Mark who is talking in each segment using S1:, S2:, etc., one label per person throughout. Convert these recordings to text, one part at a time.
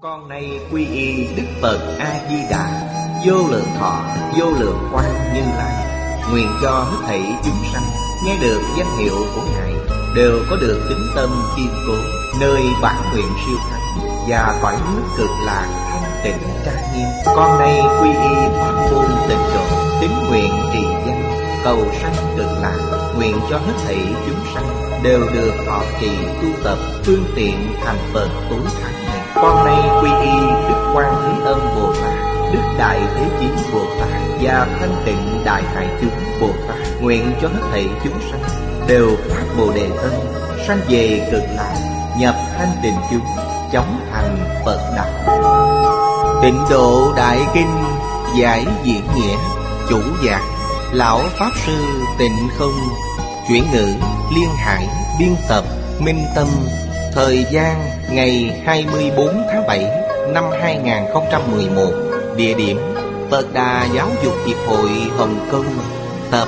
S1: Con nay quy y Đức Phật A-di-đà, vô lượng thọ, vô lượng quang Như Lai. Nguyện cho hết thảy chúng sanh nghe được danh hiệu của Ngài đều có được tín tâm kiên cố, nơi bản nguyện siêu thắng và cõi nước cực lạc thanh tịnh trang nghiêm. Con nay quy y pháp môn tịnh độ, tín nguyện trì danh, cầu sanh cực lạc. Nguyện cho hết thảy chúng sanh đều được thọ trì tu tập phương tiện thành Phật tối thắng này. Con nay quy y Đức Quan Thế Âm Bồ Tát, Đức Đại Thế Chí Bồ Tát và Thanh Tịnh Đại Hải Chúng Bồ Tát. Nguyện cho hết thảy chúng sanh đều phát Bồ Đề Tâm, sanh về cực lạc, nhập thanh tịnh chúng, chóng thành Phật đạo. Tịnh Độ Đại Kinh giải diễn nghĩa, chủ giảng Lão Pháp Sư Tịnh Không, chuyển ngữ Liên Hải, biên tập Minh Tâm. Thời gian ngày 24 tháng 7 năm 2011. Địa điểm Phật Đà Giáo dục Hiệp hội Hồng Kông. Tập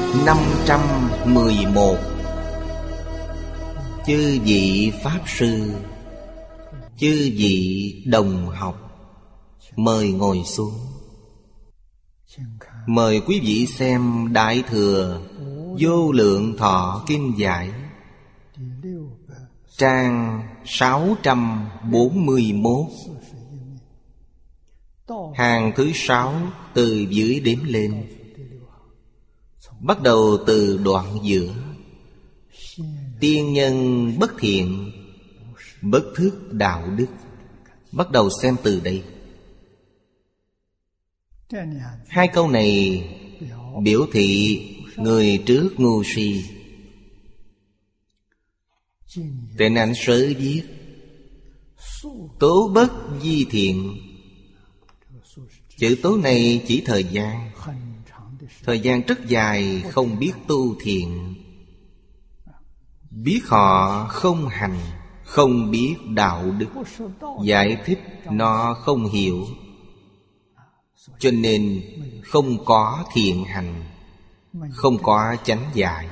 S1: 511. Chư vị Pháp Sư, chư vị đồng học, mời ngồi xuống. Mời quý vị xem Đại Thừa Vô Lượng Thọ Kinh Giải, trang 641, hàng thứ 6 từ dưới đếm lên. Bắt đầu từ đoạn giữa. Tiên nhân bất thiện, bất thức đạo đức. Bắt đầu xem từ đây. Hai câu này biểu thị người trước ngu si. Tên Anh Sớ viết tố bất di thiện. Chữ tố này chỉ thời gian. Thời gian rất dài không biết tu thiện. Biết họ không hành, không biết đạo đức, giải thích nó không hiểu, cho nên không có thiện hành, không có chánh giải,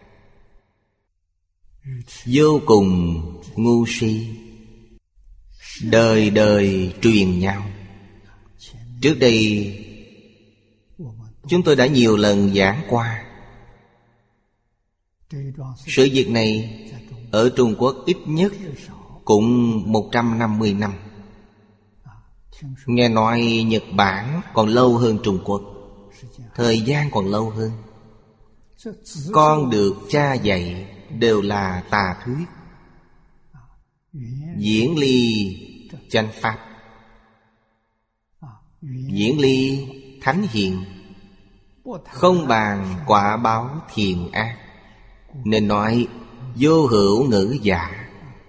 S1: vô cùng ngu si. Đời đời truyền nhau. Trước đây chúng tôi đã nhiều lần giảng qua. Sự việc này ở Trung Quốc ít nhất cũng 150 năm. Nghe nói Nhật Bản còn lâu hơn Trung Quốc, thời gian còn lâu hơn. Con được cha dạy đều là tà thuyết, diễn ly chánh pháp, diễn ly thánh hiện, không bàn quả báo thiện ác, nên nói vô hữu ngữ giả.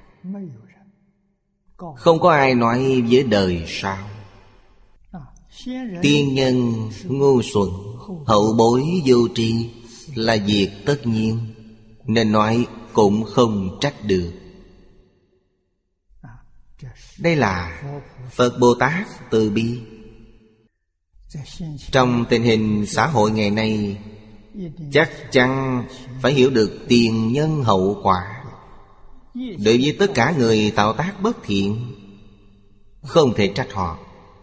S1: Không có ai nói với đời sau. Tiên nhân ngu xuẩn, hậu bối vô tri là việc tất nhiên, nên nói cũng không trách được. Đây là Phật Bồ Tát từ bi. Trong tình hình xã hội ngày nay, chắc chắn phải hiểu được tiền nhân hậu quả. Đối với tất cả người tạo tác bất thiện, không thể trách họ.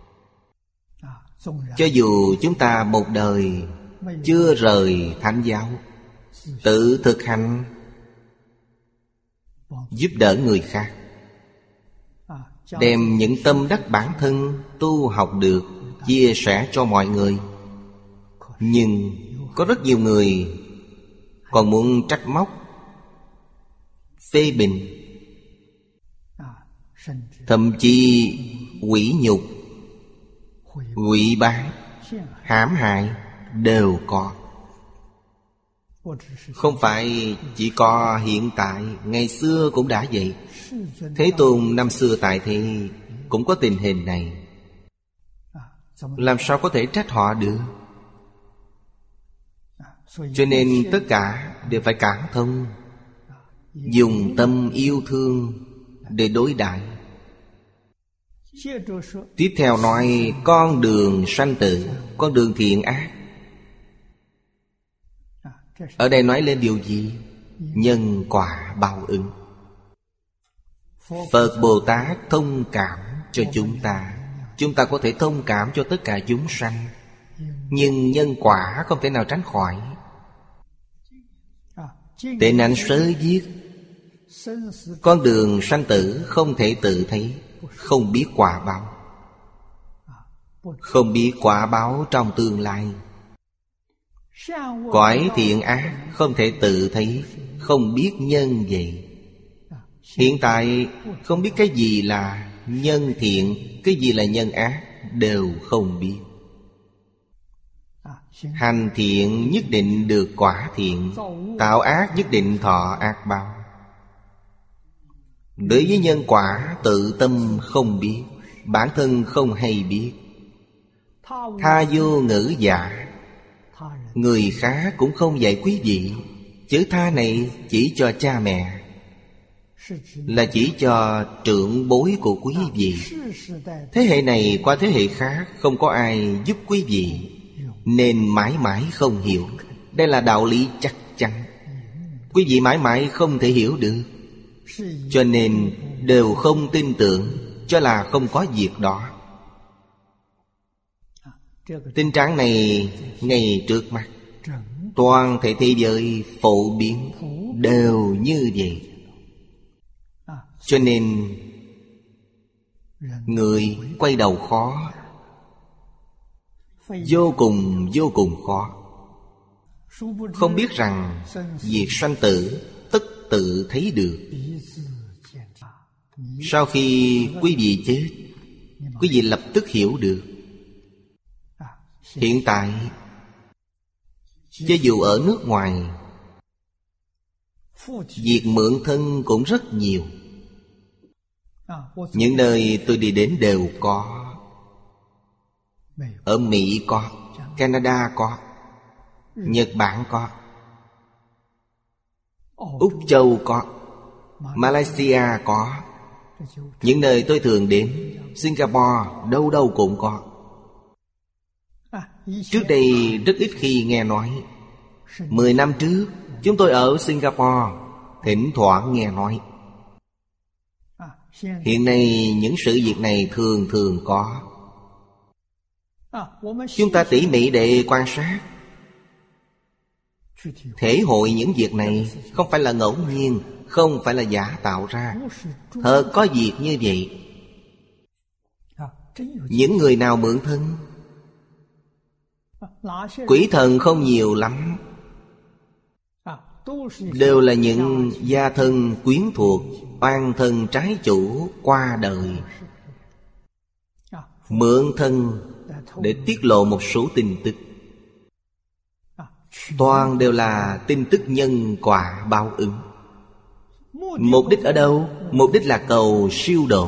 S1: Cho dù chúng ta một đời chưa rời thánh giáo, tự thực hành, giúp đỡ người khác, đem những tâm đắc bản thân tu học được chia sẻ cho mọi người. Nhưng có rất nhiều người còn muốn trách móc, phê bình, thậm chí quỷ nhục, quỷ báng, hãm hại đều có. Không phải chỉ có hiện tại, ngày xưa cũng đã vậy. Thế Tôn năm xưa tại thế cũng có tình hình này. Làm sao có thể trách họ được? Cho nên tất cả đều phải cảm thông, dùng tâm yêu thương để đối đãi. Tiếp theo nói con đường sanh tử, con đường thiện ác. Ở đây nói lên điều gì? Nhân quả báo ứng. Phật Bồ Tát thông cảm cho chúng ta. Chúng ta có thể thông cảm cho tất cả chúng sanh, nhưng nhân quả không thể nào tránh khỏi. Tệ nạn sớ viết: con đường sanh tử không thể tự thấy, không biết quả báo. Không biết quả báo trong tương lai. Cõi thiện ác không thể tự thấy, không biết nhân vậy. Hiện tại không biết cái gì là nhân thiện, cái gì là nhân ác, đều không biết. Hành thiện nhất định được quả thiện, tạo ác nhất định thọ ác báo. Đối với nhân quả tự tâm không biết, bản thân không hay biết. Tha vô ngữ giả, người khác cũng không dạy quý vị. Chữ tha này chỉ cho cha mẹ, là chỉ cho trưởng bối của quý vị. Thế hệ này qua thế hệ khác không có ai giúp quý vị, nên mãi mãi không hiểu. Đây là đạo lý chắc chắn, quý vị mãi mãi không thể hiểu được. Cho nên đều không tin tưởng, cho là không có việc đó. Tình trạng này ngay trước mắt, toàn thể thế giới phổ biến đều như vậy. Cho nên người quay đầu khó, vô cùng khó. Không biết rằng việc sanh tử tất tự thấy được. Sau khi quý vị chết, quý vị lập tức hiểu được. Hiện tại, cho dù ở nước ngoài, việc mượn thân cũng rất nhiều. Những nơi tôi đi đến đều có. Ở Mỹ có, Canada có, Nhật Bản có, Úc Châu có, Malaysia có. Những nơi tôi thường đến, Singapore, đâu đâu cũng có. Trước đây rất ít khi nghe nói. 10 năm trước chúng tôi ở Singapore, thỉnh thoảng nghe nói. Hiện nay những sự việc này thường thường có. Chúng ta tỉ mỉ để quan sát, thể hội những việc này không phải là ngẫu nhiên, không phải là giả tạo ra. Thật có việc như vậy. Những người nào mượn thân? Quỷ thần không nhiều lắm, đều là những gia thân quyến thuộc, oan thân trái chủ qua đời. Mượn thân để tiết lộ một số tin tức. Toàn đều là tin tức nhân quả báo ứng. Mục đích ở đâu? Mục đích là cầu siêu độ.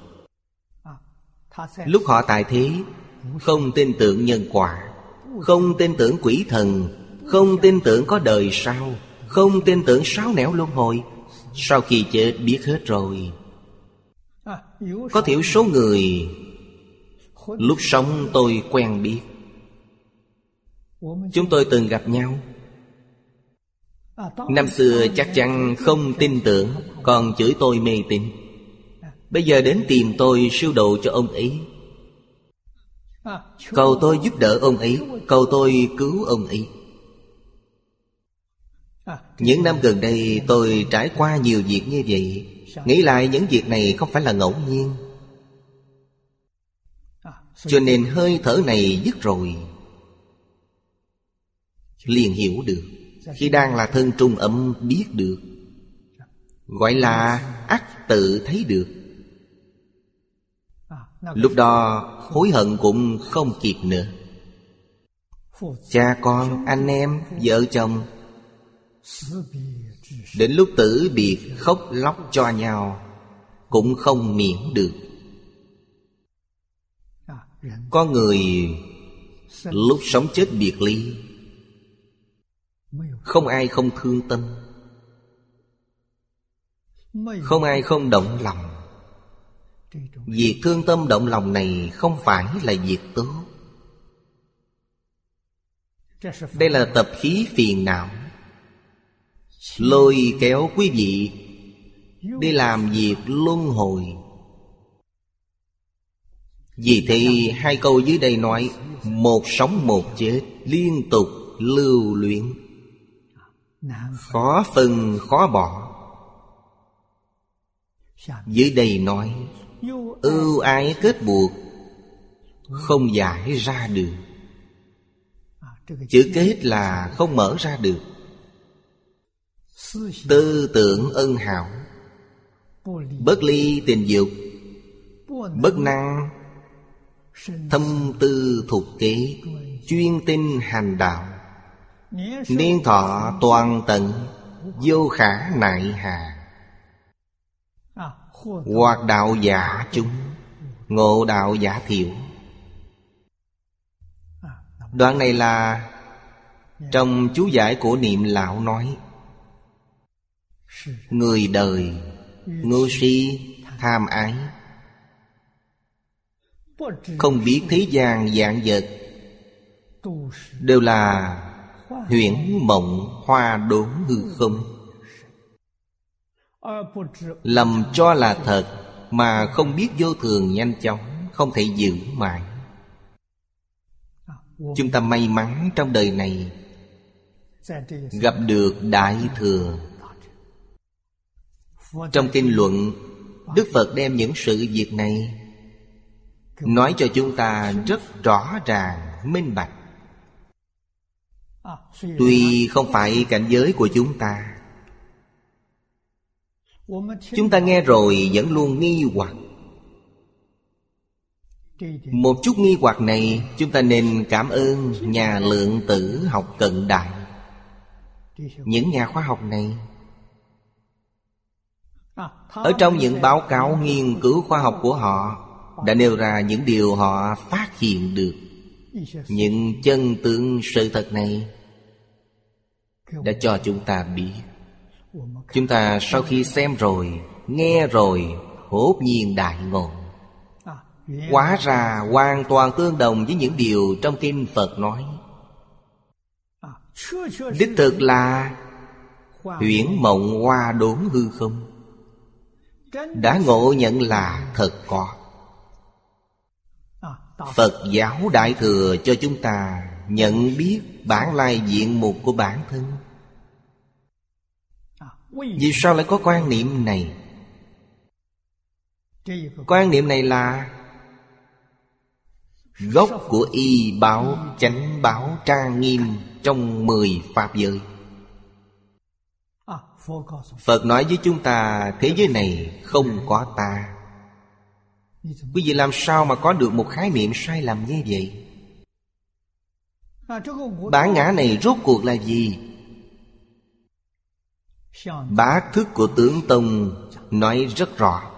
S1: Lúc họ tại thế, không tin tưởng nhân quả, không tin tưởng quỷ thần, không tin tưởng có đời sau, không tin tưởng sáu nẻo luân hồi. Sau khi chết biết hết rồi. Có thiểu số người lúc sống tôi quen biết, chúng tôi từng gặp nhau. Năm xưa chắc chắn không tin tưởng, còn chửi tôi mê tín. Bây giờ đến tìm tôi siêu độ cho ông ấy, cầu tôi giúp đỡ ông ấy, cầu tôi cứu ông ấy. Những năm gần đây tôi trải qua nhiều việc như vậy. Nghĩ lại những việc này không phải là ngẫu nhiên. Cho nên hơi thở này dứt rồi, liền hiểu được. Khi đang là thân trung ấm biết được, gọi là ắt tự thấy được. Lúc đó hối hận cũng không kịp nữa. Cha con, anh em, vợ chồng, đến lúc tử biệt khóc lóc cho nhau cũng không miễn được. Có người lúc sống chết biệt ly, không ai không thương tâm, không ai không động lòng. Việc thương tâm động lòng này không phải là việc tốt. Đây là tập khí phiền não, lôi kéo quý vị đi làm việc luân hồi. Vì thế hai câu dưới đây nói một sống một chết, liên tục lưu luyến, khó phân khó bỏ. Dưới đây nói ưu ái kết buộc, không giải ra được. Chữ kết là không mở ra được. Tư tưởng ân hảo, bất ly tình dục, bất năng thâm tư thục kế, chuyên tinh hành đạo, niên thọ toàn tận, vô khả nại hà. Hoặc đạo giả chúng, ngộ đạo giả thiểu. Đoạn này là trong chú giải của Niệm Lão nói: người đời ngu si tham ái, không biết thế gian vạn vật đều là huyễn mộng hoa đốn hư không, lầm cho là thật mà không biết vô thường nhanh chóng, không thể giữ mãi. Chúng ta may mắn trong đời này gặp được Đại Thừa. Trong kinh luận, Đức Phật đem những sự việc này nói cho chúng ta rất rõ ràng, minh bạch. Tuy không phải cảnh giới của chúng ta nghe rồi vẫn luôn nghi hoặc. Một chút nghi hoặc này chúng ta nên cảm ơn nhà lượng tử học cận đại. Những nhà khoa học này ở trong những báo cáo nghiên cứu khoa học của họ đã nêu ra những điều họ phát hiện được. Những chân tướng sự thật này đã cho chúng ta biết. Chúng ta sau khi xem rồi, nghe rồi, hốt nhiên đại ngộ. Hóa ra hoàn toàn tương đồng với những điều trong kinh Phật nói. Đích thực là huyễn mộng hoa đốn hư không, đã ngộ nhận là thật có. Phật giáo Đại Thừa cho chúng ta nhận biết bản lai diện mục của bản thân. Vì sao lại có quan niệm này? Quan niệm này là gốc của y báo, chánh báo trang nghiêm trong 10 pháp giới. Phật nói với chúng ta thế giới này không có ta. Quý vị làm sao mà có được một khái niệm sai lầm như vậy? Bản ngã này rốt cuộc là gì? Bát thức của Tướng Tông nói rất rõ.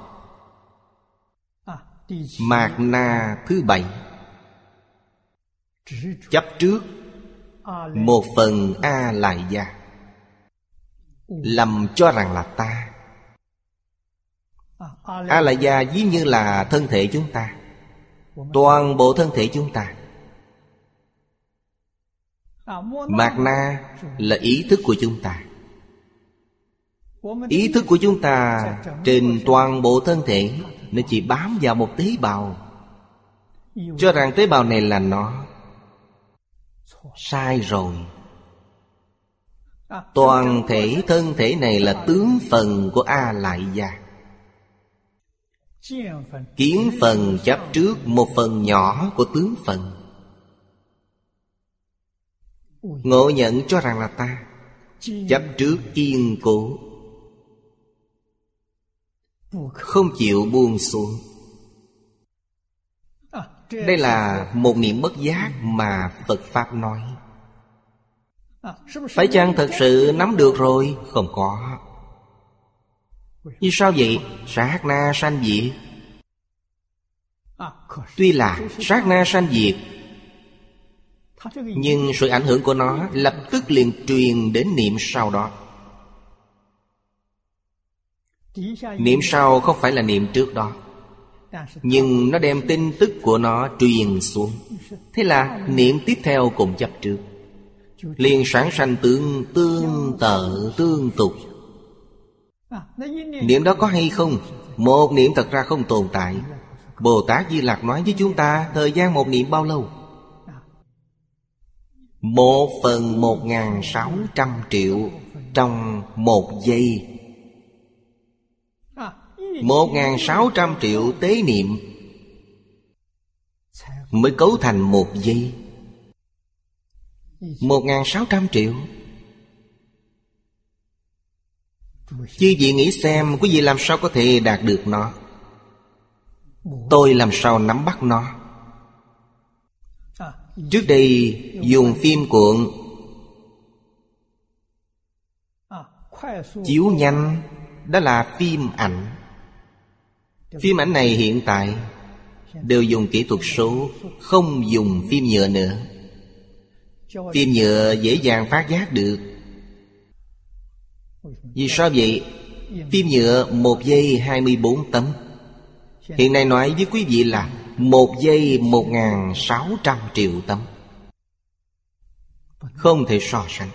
S1: Mạt na thứ 7, chấp trước một phần A Lại Gia, lầm cho rằng là ta. A Lại Gia ví như là thân thể chúng ta, toàn bộ thân thể chúng ta. Mạt na là ý thức của chúng ta. Ý thức của chúng ta trên toàn bộ thân thể, nó chỉ bám vào một tế bào, cho rằng tế bào này là nó. Sai rồi. Toàn thể thân thể này là tướng phần của A Lại Gia. Kiến phần chấp trước một phần nhỏ của tướng phần, ngộ nhận cho rằng là ta. Chấp trước kiên cố, không chịu buông xuống. Đây là một niệm bất giác mà Phật Pháp nói. Phải chăng thật sự nắm được rồi? Không có. Vì sao vậy? Sát na sanh diệt. Tuy là sát na sanh diệt, nhưng sự ảnh hưởng của nó lập tức liền truyền đến niệm sau đó. Niệm sau không phải là niệm trước đó, nhưng nó đem tin tức của nó truyền xuống. Thế là niệm tiếp theo cùng chấp trước, liền sản sanh tương tự tương tục. Niệm đó có hay không? Một niệm thật ra không tồn tại. Bồ Tát Di Lặc nói với chúng ta thời gian một niệm bao lâu? 1/1600 triệu trong 1 giây. 1.600 triệu tế niệm mới cấu thành 1 giây. 1.600 triệu. Chư vị nghĩ xem, quý vị làm sao có thể đạt được nó? Tôi làm sao nắm bắt nó? Trước đây dùng phim cuộn chiếu nhanh, đó là phim ảnh. Phim ảnh này hiện tại đều dùng kỹ thuật số, không dùng phim nhựa nữa. Phim nhựa dễ dàng phát giác được. Vì sao vậy? Phim nhựa 1 giây 24 tấm. Hiện nay nói với quý vị là 1 giây 1.600 triệu tấm. Không thể so sánh.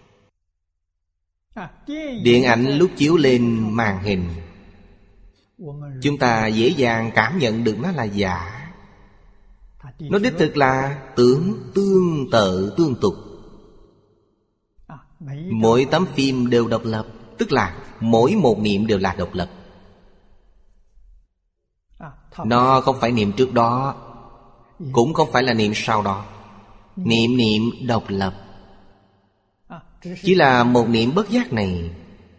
S1: Điện ảnh lúc chiếu lên màn hình, chúng ta dễ dàng cảm nhận được nó là giả. Nó đích thực là tưởng tương tự tương tục. Mỗi tấm phim đều độc lập, tức là mỗi một niệm đều là độc lập. Nó không phải niệm trước đó, cũng không phải là niệm sau đó. Niệm độc lập. Chỉ là một niệm bất giác này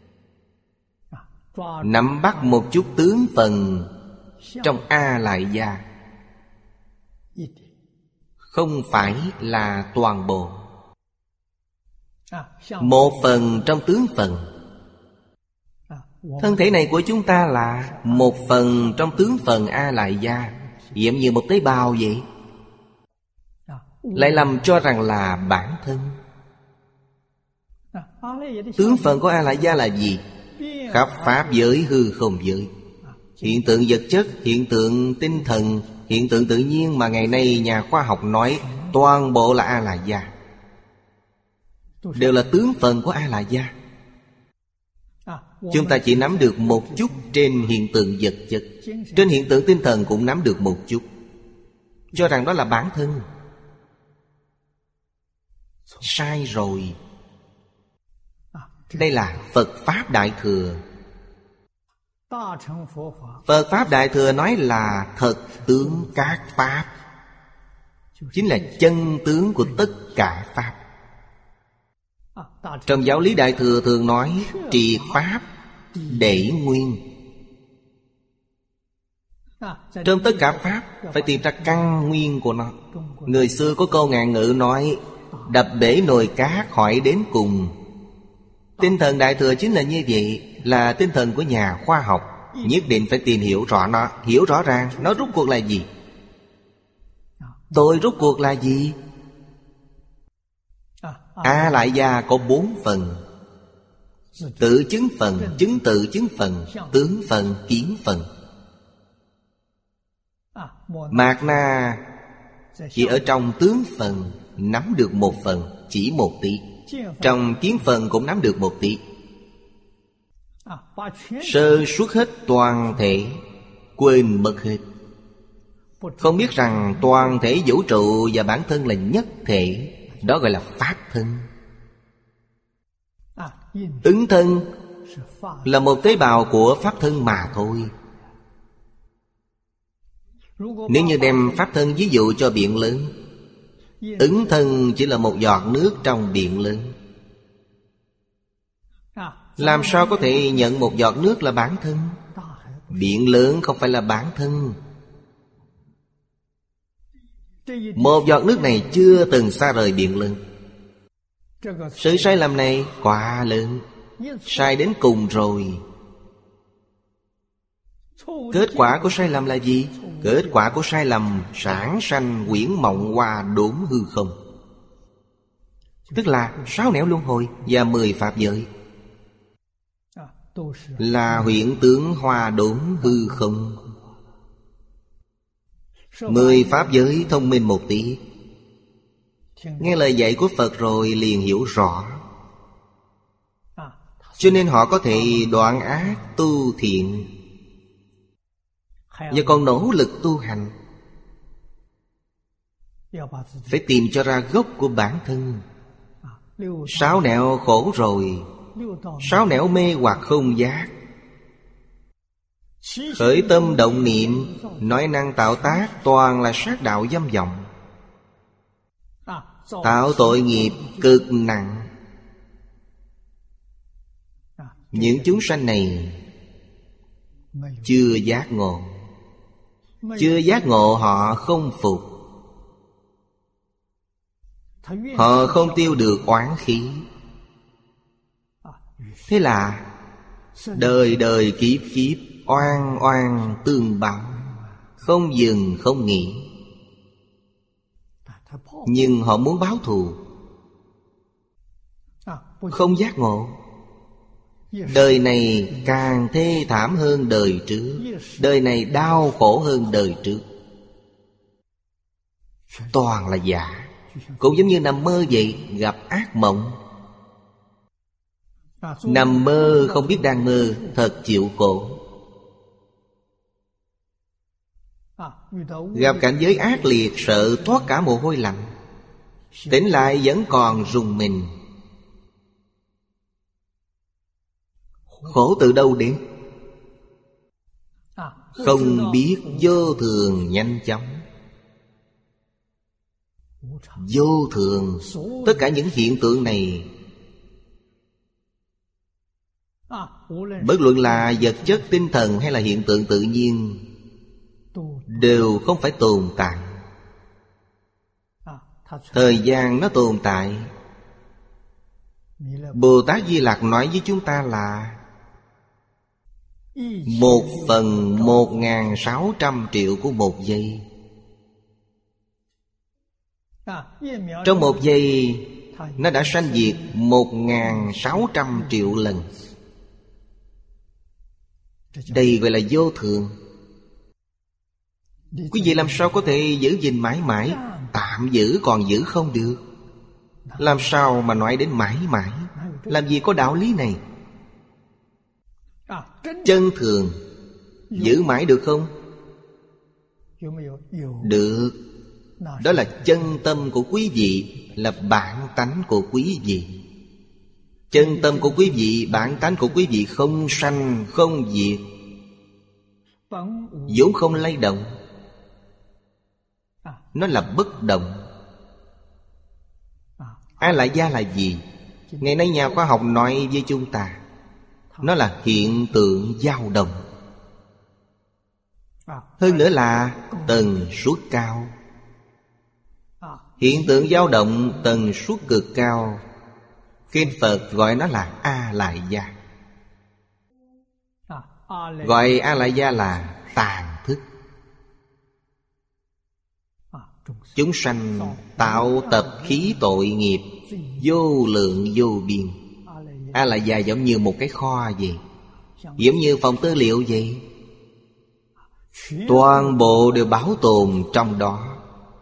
S1: nắm bắt một chút tướng phần trong A Lại Gia, không phải là toàn bộ. 1 phần trong tướng phần. Thân thể này của chúng ta là 1 phần trong tướng phần A Lại Gia, giống như một tế bào vậy. Lại lầm cho rằng là bản thân. Tướng phần của A Lại Gia là gì? Khắp pháp giới hư không giới, hiện tượng vật chất, hiện tượng tinh thần, hiện tượng tự nhiên mà ngày nay nhà khoa học nói toàn bộ là A Lại Gia, đều là tướng phần của A Lại Gia. Chúng ta chỉ nắm được một chút trên hiện tượng vật chất, trên hiện tượng tinh thần cũng nắm được một chút, cho rằng đó là bản thân. Sai rồi. Đây là Phật Pháp Đại Thừa. Phật Pháp Đại Thừa nói là thật tướng các Pháp, chính là chân tướng của tất cả Pháp. Trong giáo lý Đại Thừa thường nói triệt Pháp để nguyên. Trong tất cả Pháp phải tìm ra căn nguyên của nó. Người xưa có câu ngạn ngữ nói đập bể nồi cát hỏi đến cùng. Tinh thần Đại Thừa chính là như vậy, là tinh thần của nhà khoa học. Nhất định phải tìm hiểu rõ nó, hiểu rõ ràng nó rốt cuộc là gì. Tôi rốt cuộc là gì? A Lại Gia có 4 phần: tự chứng phần, chứng tự chứng phần, tướng phần, kiến phần. Mạt Na chỉ ở trong tướng phần nắm được 1 phần, chỉ 1 tí. Trong kiến phần cũng nắm được 1 tí. Sơ suất hết toàn thể, quên mất hết. Không biết rằng toàn thể vũ trụ và bản thân là nhất thể. Đó gọi là Pháp thân. Ứng thân là một tế bào của Pháp thân mà thôi. Nếu như đem Pháp thân ví dụ cho biển lớn, ứng thân chỉ là một giọt nước trong biển lớn. Làm sao có thể nhận một giọt nước là bản thân? Biển lớn không phải là bản thân. Một giọt nước này chưa từng xa rời biển lớn. Sự sai lầm này quá lớn, sai đến cùng rồi. Kết quả của sai lầm là gì? Kết quả của sai lầm sản sanh quyển mộng hoa đốn hư không, tức là 6 nẻo luân hồi và 10 pháp giới, là huyễn tướng hoa đốn hư không. 10 pháp giới thông minh một tí, nghe lời dạy của Phật rồi liền hiểu rõ. Cho nên họ có thể đoạn ác tu thiện, và còn nỗ lực tu hành. Phải tìm cho ra gốc của bản thân. 6 nẻo khổ rồi, 6 nẻo mê hoặc không giác. Khởi tâm động niệm, nói năng tạo tác toàn là sát đạo dâm vọng, tạo tội nghiệp cực nặng. Những chúng sanh này chưa giác ngộ. Chưa giác ngộ họ không phục. Họ không tiêu được oán khí. Thế là đời đời kiếp kiếp oan oan tương báo, không dừng không nghỉ. Nhưng họ muốn báo thù, không giác ngộ. Đời này càng thê thảm hơn đời trước, đời này đau khổ hơn đời trước. Toàn là giả. Cũng giống như nằm mơ vậy, gặp ác mộng. Nằm mơ không biết đang mơ, thật chịu khổ. Gặp cảnh giới ác liệt, sợ thoát cả mồ hôi lạnh. Tỉnh lại vẫn còn rùng mình. Khổ từ đâu đến? Không biết vô thường nhanh chóng. Vô thường, tất cả những hiện tượng này, bất luận là vật chất tinh thần hay là hiện tượng tự nhiên, đều không phải tồn tại. Thời gian nó tồn tại. Bồ Tát Di Lặc nói với chúng ta là 1/1600 triệu của 1 giây. Trong 1 giây, nó đã sanh diệt 1600 triệu lần. Đây gọi là vô thường. Quý vị làm sao có thể giữ gìn mãi mãi? Tạm giữ còn giữ không được. Làm sao mà nói đến mãi mãi? Làm gì có đạo lý này? Chân thường giữ mãi được không? Được. Đó là chân tâm của quý vị, là bản tánh của quý vị. Chân tâm của quý vị, bản tánh của quý vị không sanh không diệt, vốn không lay động. Nó là bất động. A la gia là gì? Ngày nay nhà khoa học nói với chúng ta, nó là hiện tượng dao động. Hơn nữa là tần suất cao. Hiện tượng dao động tần suất cực cao, kinh Phật gọi nó là A la gia. Gọi A la gia là tàn thức. Chúng sanh tạo tập khí tội nghiệp vô lượng vô biên. A la gia giống như một cái kho vậy, giống như phòng tư liệu vậy. Toàn bộ đều bảo tồn trong đó.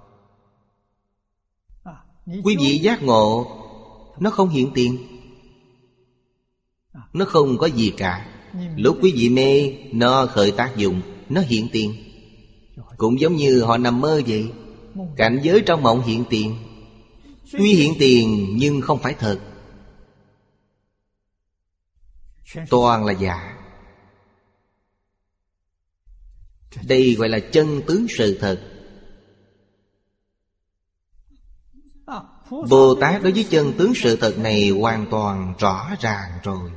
S1: Quý vị giác ngộ, nó không hiện tiền, nó không có gì cả. Lúc quý vị mê, nó khởi tác dụng, nó hiện tiền. Cũng giống như họ nằm mơ vậy. Cảnh giới trong mộng hiện tiền. Tuy hiện tiền nhưng không phải thật. Toàn là giả. Đây gọi là chân tướng sự thật. Bồ Tát đối với chân tướng sự thật này hoàn toàn rõ ràng rồi.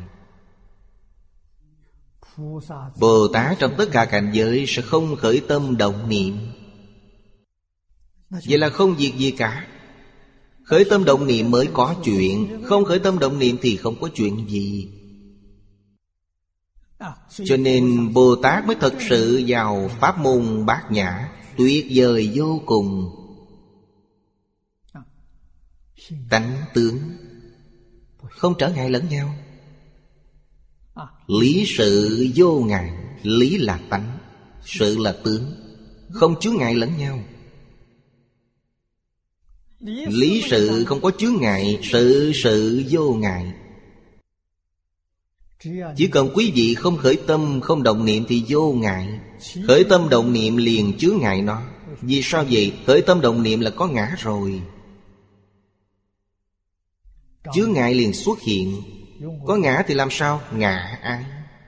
S1: Bồ Tát trong tất cả cảnh giới sẽ không khởi tâm động niệm. Vậy là không việc gì cả. Khởi tâm động niệm mới có chuyện. Không khởi tâm động niệm thì không có chuyện gì. Cho nên Bồ Tát mới thật sự vào pháp môn Bát Nhã, tuyệt vời vô cùng. Tánh tướng không trở ngại lẫn nhau. Lý sự vô ngại. Lý là tánh, sự là tướng, không chướng ngại lẫn nhau. Lý sự không có chướng ngại, sự sự vô ngại. Chỉ cần quý vị không khởi tâm, không động niệm thì vô ngại. Khởi tâm động niệm liền chướng ngại nó. Vì sao vậy? Khởi tâm động niệm là có ngã rồi, chướng ngại liền xuất hiện. Có ngã thì làm sao? Ngã ái,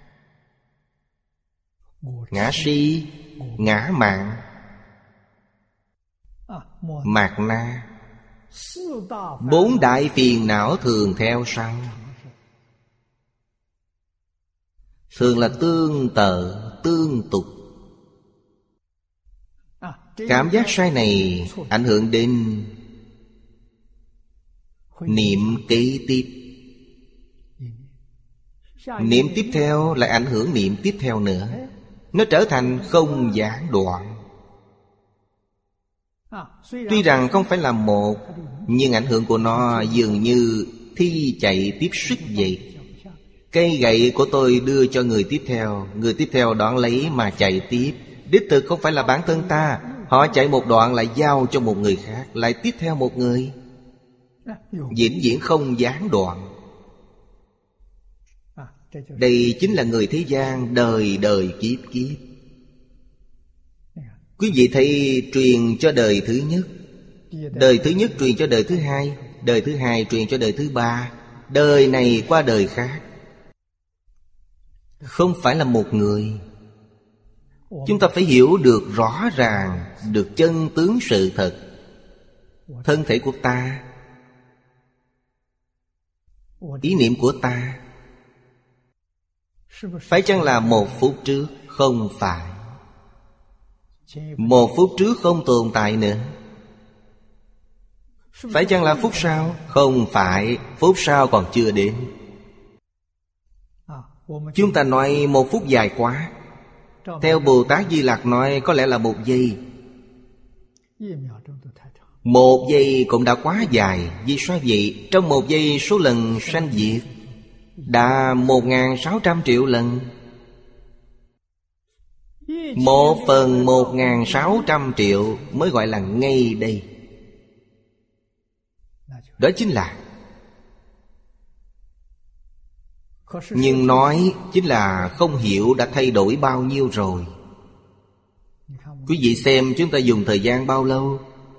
S1: ngã si, ngã mạn, mạt na. 4 đại phiền não thường theo sau. Thường là tương tự, tương tục. Cảm giác sai này ảnh hưởng đến niệm kế tiếp. Niệm tiếp theo lại ảnh hưởng niệm tiếp theo nữa. Nó trở thành không gián đoạn. Tuy rằng không phải là một, nhưng ảnh hưởng của nó dường như thi chạy tiếp sức vậy. Cây gậy của tôi đưa cho người tiếp theo, người tiếp theo đón lấy mà chạy tiếp. Đích thực không phải là bản thân ta. Họ chạy một đoạn lại giao cho một người khác, lại tiếp theo một người, vĩnh viễn không gián đoạn. Đây chính là người thế gian đời đời kiếp kiếp. Quý vị thấy truyền cho đời thứ nhất, đời thứ nhất truyền cho đời thứ hai, đời thứ hai truyền cho đời thứ ba, đời này qua đời khác. Không phải là một người. Chúng ta phải hiểu được rõ ràng, được chân tướng sự thật. Thân thể của ta, ý niệm của ta, phải chăng là 1 phút trước? Không phải. 1 phút trước không tồn tại nữa. Phải chăng là phút sau? Không phải. Phút sau còn chưa đến. Chúng ta nói 1 phút dài quá. Theo Bồ Tát Di Lặc nói có lẽ là 1 giây. 1 giây cũng đã quá dài. Vì sao vậy? Trong 1 giây số lần sanh diệt đã 1.600 triệu lần. 1/1600 triệu mới gọi là ngay đây. Đó chính là. Nhưng nói chính là không hiểu đã thay đổi bao nhiêu rồi. Quý vị xem chúng ta dùng thời gian bao lâu?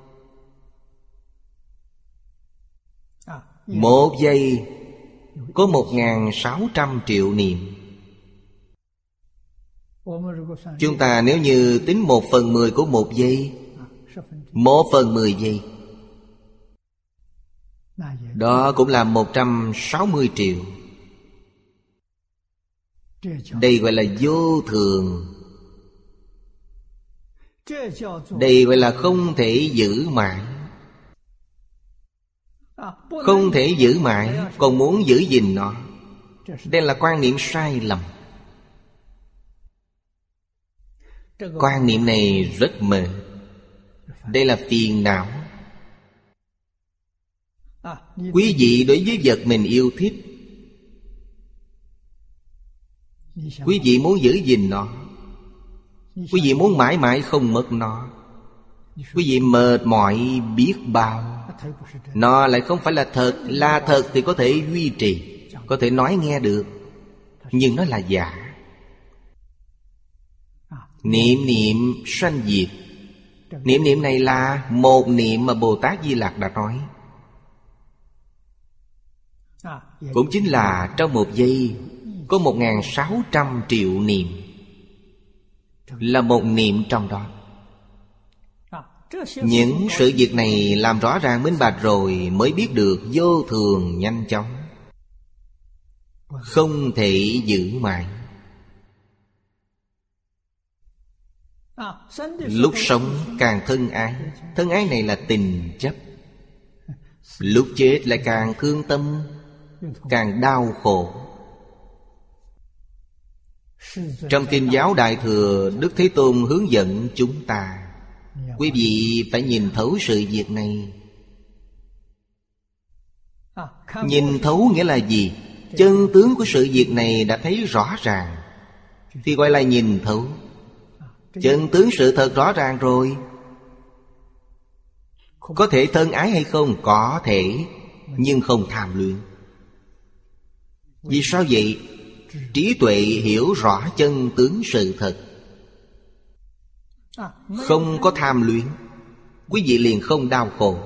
S1: 1 giây có 1.600 triệu niệm. Chúng ta nếu như tính 1/10 của 1 giây, 1/10 giây, đó cũng là 160 triệu. Đây gọi là vô thường. Đây gọi là không thể giữ mãi. Không thể giữ mãi, còn muốn giữ gìn nó. Đây là quan niệm sai lầm. Quan niệm này rất mờ. Đây là phiền não. Quý vị đối với vật mình yêu thích, quý vị muốn giữ gìn nó, quý vị muốn mãi mãi không mất nó. Quý vị mệt mỏi biết bao. Nó lại không phải là thật. Là thật thì có thể duy trì, có thể nói nghe được, nhưng nó là giả. Niệm niệm sanh diệt. Niệm niệm này là một niệm mà Bồ Tát Di Lặc đã nói. Cũng chính là trong 1 giây có 1.600 triệu niệm. Là một niệm trong đó. Những sự việc này làm rõ ràng minh bạch rồi mới biết được vô thường nhanh chóng. Không thể giữ mãi. Lúc sống càng thân ái. Thân ái này là tình chấp. Lúc chết lại càng thương tâm, càng đau khổ. Trong Kinh Giáo Đại Thừa, Đức Thế Tôn hướng dẫn chúng ta, quý vị phải nhìn thấu sự việc này. Nhìn thấu nghĩa là gì? Chân tướng của sự việc này đã thấy rõ ràng thì gọi là nhìn thấu. Chân tướng sự thật rõ ràng rồi. Có thể thân ái hay không? Có thể, nhưng không tham luyện. Vì sao vậy? Trí tuệ hiểu rõ chân tướng sự thật, không có tham luyến, quý vị liền không đau khổ.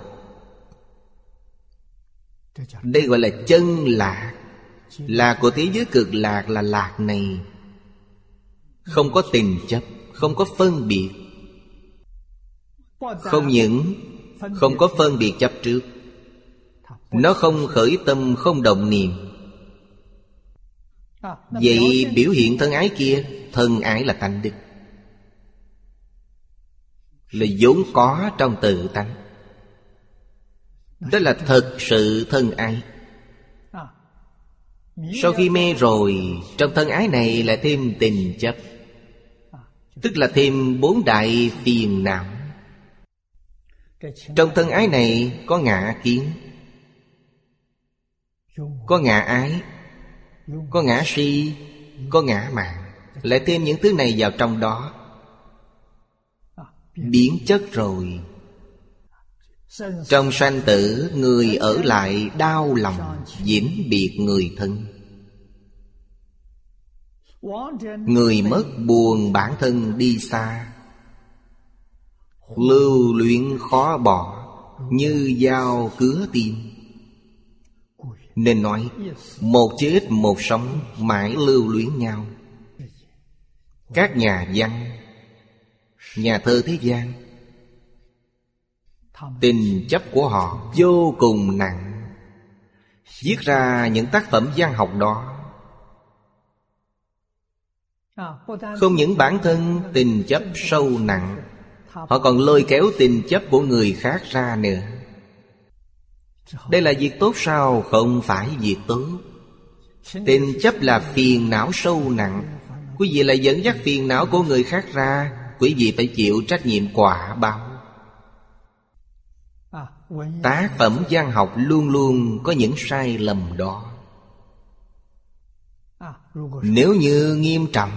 S1: Đây gọi là chân lạc. Lạc của thế giới cực lạc là lạc này, không có tình chấp, không có phân biệt. Không những không có phân biệt chấp trước, nó không khởi tâm, không động niệm. Vậy biểu hiện thân ái kia, thân ái là tánh đức, là vốn có trong tự tánh. Đó là thật sự thân ái. Sau khi mê rồi, trong thân ái này lại thêm tình chấp, tức là thêm 4 đại phiền não. Trong thân ái này có ngã kiến, có ngã ái, có ngã si, có ngã mạn. Lại thêm những thứ này vào trong đó, biến chất rồi. Trong sanh tử, người ở lại đau lòng vĩnh biệt người thân. Người mất buồn bản thân đi xa, lưu luyến khó bỏ, như dao cứa tim. Nên nói một chết một sống, mãi lưu luyến nhau. Các nhà văn, nhà thơ thế gian, tình chấp của họ vô cùng nặng. Viết ra những tác phẩm văn học đó, không những bản thân tình chấp sâu nặng, họ còn lôi kéo tình chấp của người khác ra nữa. Đây là việc tốt sao? Không phải việc tốt. Tình chấp là phiền não sâu nặng. Quý vị lại dẫn dắt phiền não của người khác ra, quý vị phải chịu trách nhiệm quả báo. Tác phẩm văn học luôn luôn có những sai lầm đó. Nếu như nghiêm trọng,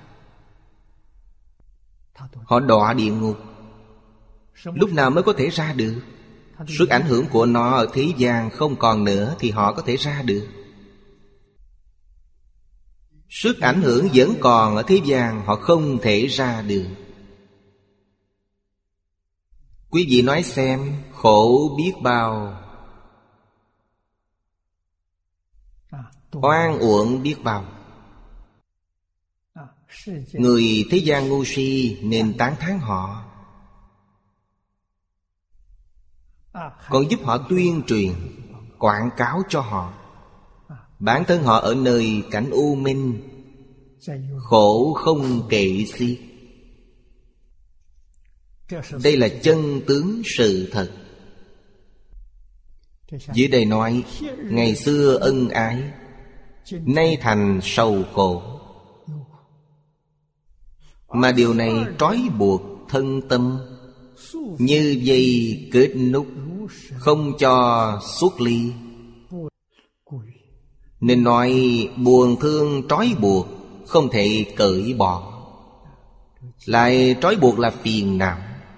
S1: họ đọa địa ngục. Lúc nào mới có thể ra được? Sức ảnh hưởng của nó ở thế gian không còn nữa thì họ có thể ra được. Sức ảnh hưởng vẫn còn ở thế gian, họ không thể ra được. Quý vị nói xem, khổ biết bao, oan uổng biết bao. Người thế gian ngu si nên tán thán họ, còn giúp họ tuyên truyền, quảng cáo cho họ. Bản thân họ ở nơi cảnh u minh, khổ không kể xiết. Đây là chân tướng sự thật. Dưới đây nói, ngày xưa ân ái, nay thành sầu khổ. Mà điều này trói buộc thân tâm, như dây kết nút, không cho xuất ly. Nên nói buồn thương trói buộc, không thể cởi bỏ. Lại trói buộc là phiền não.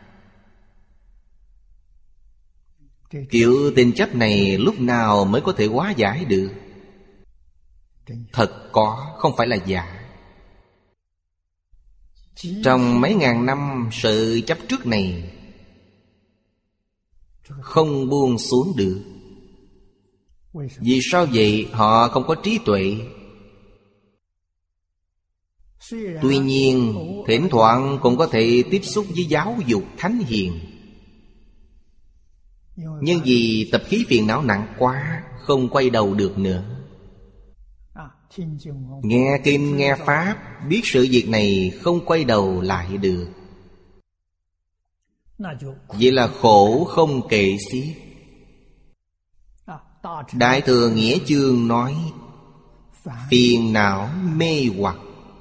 S1: Kiểu tình chấp này lúc nào mới có thể hóa giải được? Thật có, không phải là giả. Trong mấy ngàn năm sự chấp trước này không buông xuống được. Vì sao vậy? Họ không có trí tuệ. Tuy nhiên thỉnh thoảng cũng có thể tiếp xúc với giáo dục thánh hiền. Nhưng vì tập khí phiền não nặng quá, không quay đầu được nữa. Nghe kinh nghe pháp, biết sự việc này không quay đầu lại được. Vậy là khổ không kể xiết. Đại Thừa Nghĩa Chương nói, phiền não mê hoặc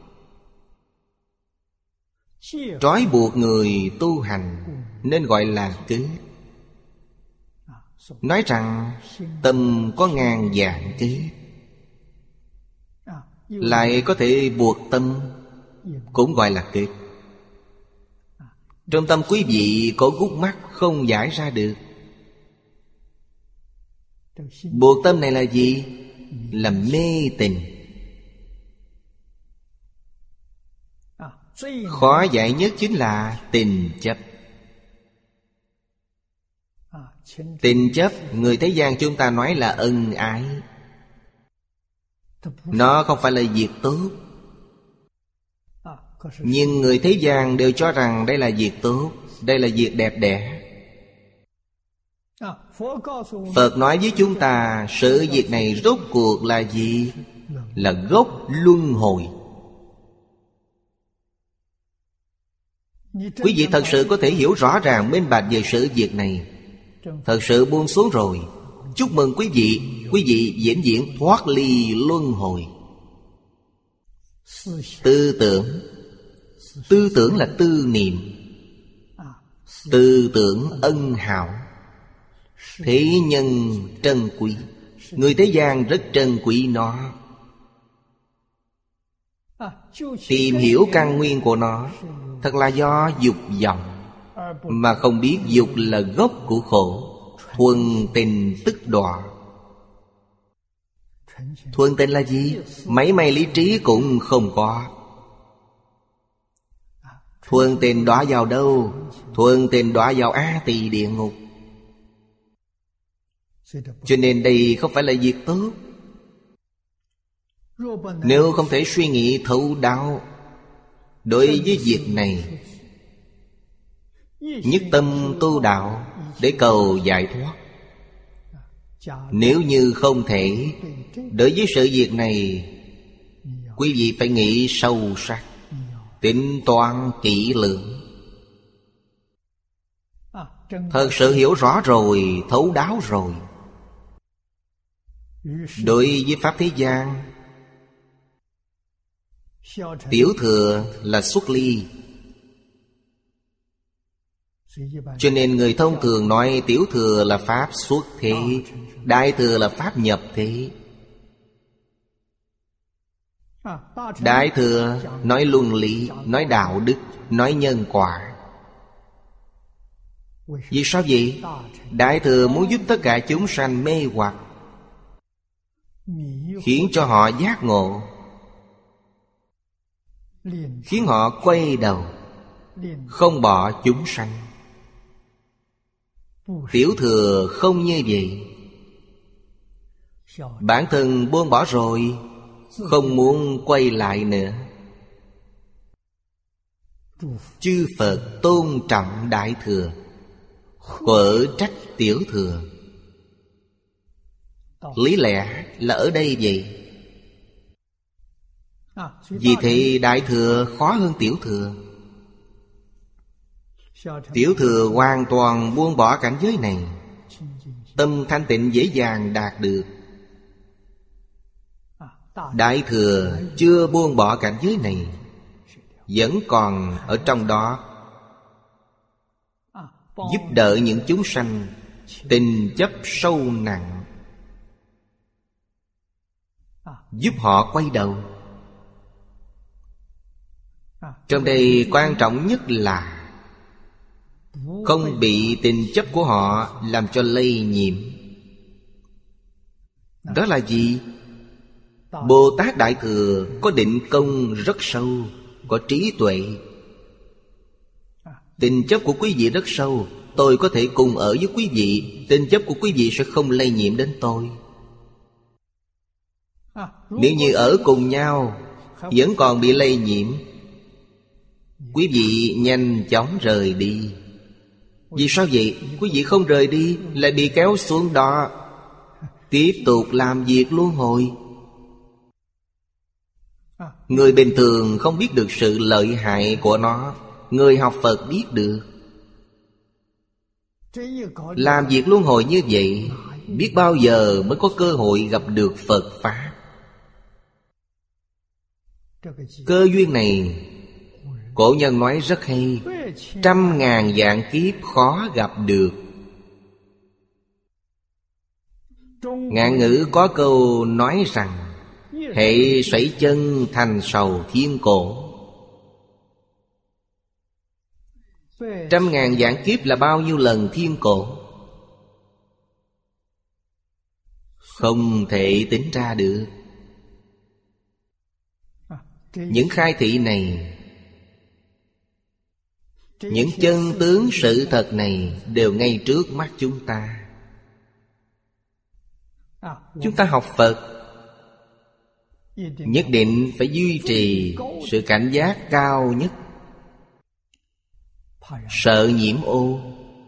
S1: trói buộc người tu hành, nên gọi là kết. Nói rằng tâm có ngàn vạn kết, lại có thể buộc tâm, cũng gọi là kết. Trong tâm quý vị có gút mắt không giải ra được. Buộc tâm này là gì? Là mê tình. Khó giải nhất chính là tình chấp. Tình chấp người thế gian chúng ta nói là ân ái. Nó không phải là việc tốt, nhưng người thế gian đều cho rằng đây là việc tốt, đây là việc đẹp đẽ. Phật nói với chúng ta sự việc này rốt cuộc là gì? Là gốc luân hồi. Quý vị thật sự có thể hiểu rõ ràng minh bạch về sự việc này, thật sự buông xuống rồi, chúc mừng quý vị. Quý vị vĩnh viễn thoát ly luân hồi. Tư tưởng. Tư tưởng là tư niệm. Tư tưởng ân hảo. Thế nhân trân quý. Người thế gian rất trân quý nó. Tìm hiểu căn nguyên của nó thật là do dục vọng, mà không biết dục là gốc của khổ. Thuần tình tức đọa. Thuần tình là gì? Mấy may lý trí cũng không có. Thuần tình đọa vào đâu? Thuần tình đọa vào A Tỳ địa ngục. Cho nên đây không phải là việc tốt. Nếu không thể suy nghĩ thấu đáo đối với việc này, nhất tâm tu đạo để cầu giải thoát. Nếu như không thể, đối với sự việc này, quý vị phải nghĩ sâu sắc, tính toán kỹ lưỡng. Thật sự hiểu rõ rồi, thấu đáo rồi. Đối với pháp thế gian, tiểu thừa là xuất ly. Cho nên người thông thường nói tiểu thừa là pháp xuất thế, đại thừa là pháp nhập thế. Đại thừa nói luân lý, nói đạo đức, nói nhân quả. Vì sao vậy? Đại thừa muốn giúp tất cả chúng sanh mê hoặc, khiến cho họ giác ngộ, khiến họ quay đầu, không bỏ chúng sanh. Tiểu thừa không như vậy. Bản thân buông bỏ rồi, không muốn quay lại nữa. Chư Phật tôn trọng đại thừa, quở trách tiểu thừa. Lý lẽ là ở đây vậy. Vì thế đại thừa khó hơn tiểu thừa. Tiểu thừa hoàn toàn buông bỏ cảnh giới này, tâm thanh tịnh dễ dàng đạt được. Đại thừa chưa buông bỏ cảnh giới này, vẫn còn ở trong đó, giúp đỡ những chúng sanh tình chấp sâu nặng, giúp họ quay đầu. Trong đây quan trọng nhất là không bị tình chấp của họ làm cho lây nhiễm. Đó là gì? Bồ Tát Đại Thừa có định công rất sâu, có trí tuệ. Tình chấp của quý vị rất sâu. Tôi có thể cùng ở với quý vị, tình chấp của quý vị sẽ không lây nhiễm đến tôi. Nếu như ở cùng nhau vẫn còn bị lây nhiễm, quý vị nhanh chóng rời đi. Vì sao vậy? Quý vị không rời đi lại bị kéo xuống đó, tiếp tục làm việc luân hồi. Người bình thường không biết được sự lợi hại của nó, người học Phật biết được. Làm việc luân hồi như vậy, biết bao giờ mới có cơ hội gặp được Phật Pháp. Cơ duyên này, cổ nhân nói rất hay, 100.000 vạn kiếp khó gặp được. Ngạn ngữ có câu nói rằng hễ sẩy chân thành sầu thiên cổ. 100.000 vạn kiếp là bao nhiêu lần thiên cổ? Không thể tính ra được. Những khai thị này Những chân tướng sự thật này đều ngay trước mắt chúng ta. Chúng ta học Phật nhất định phải duy trì sự cảnh giác cao nhất, sợ nhiễm ô.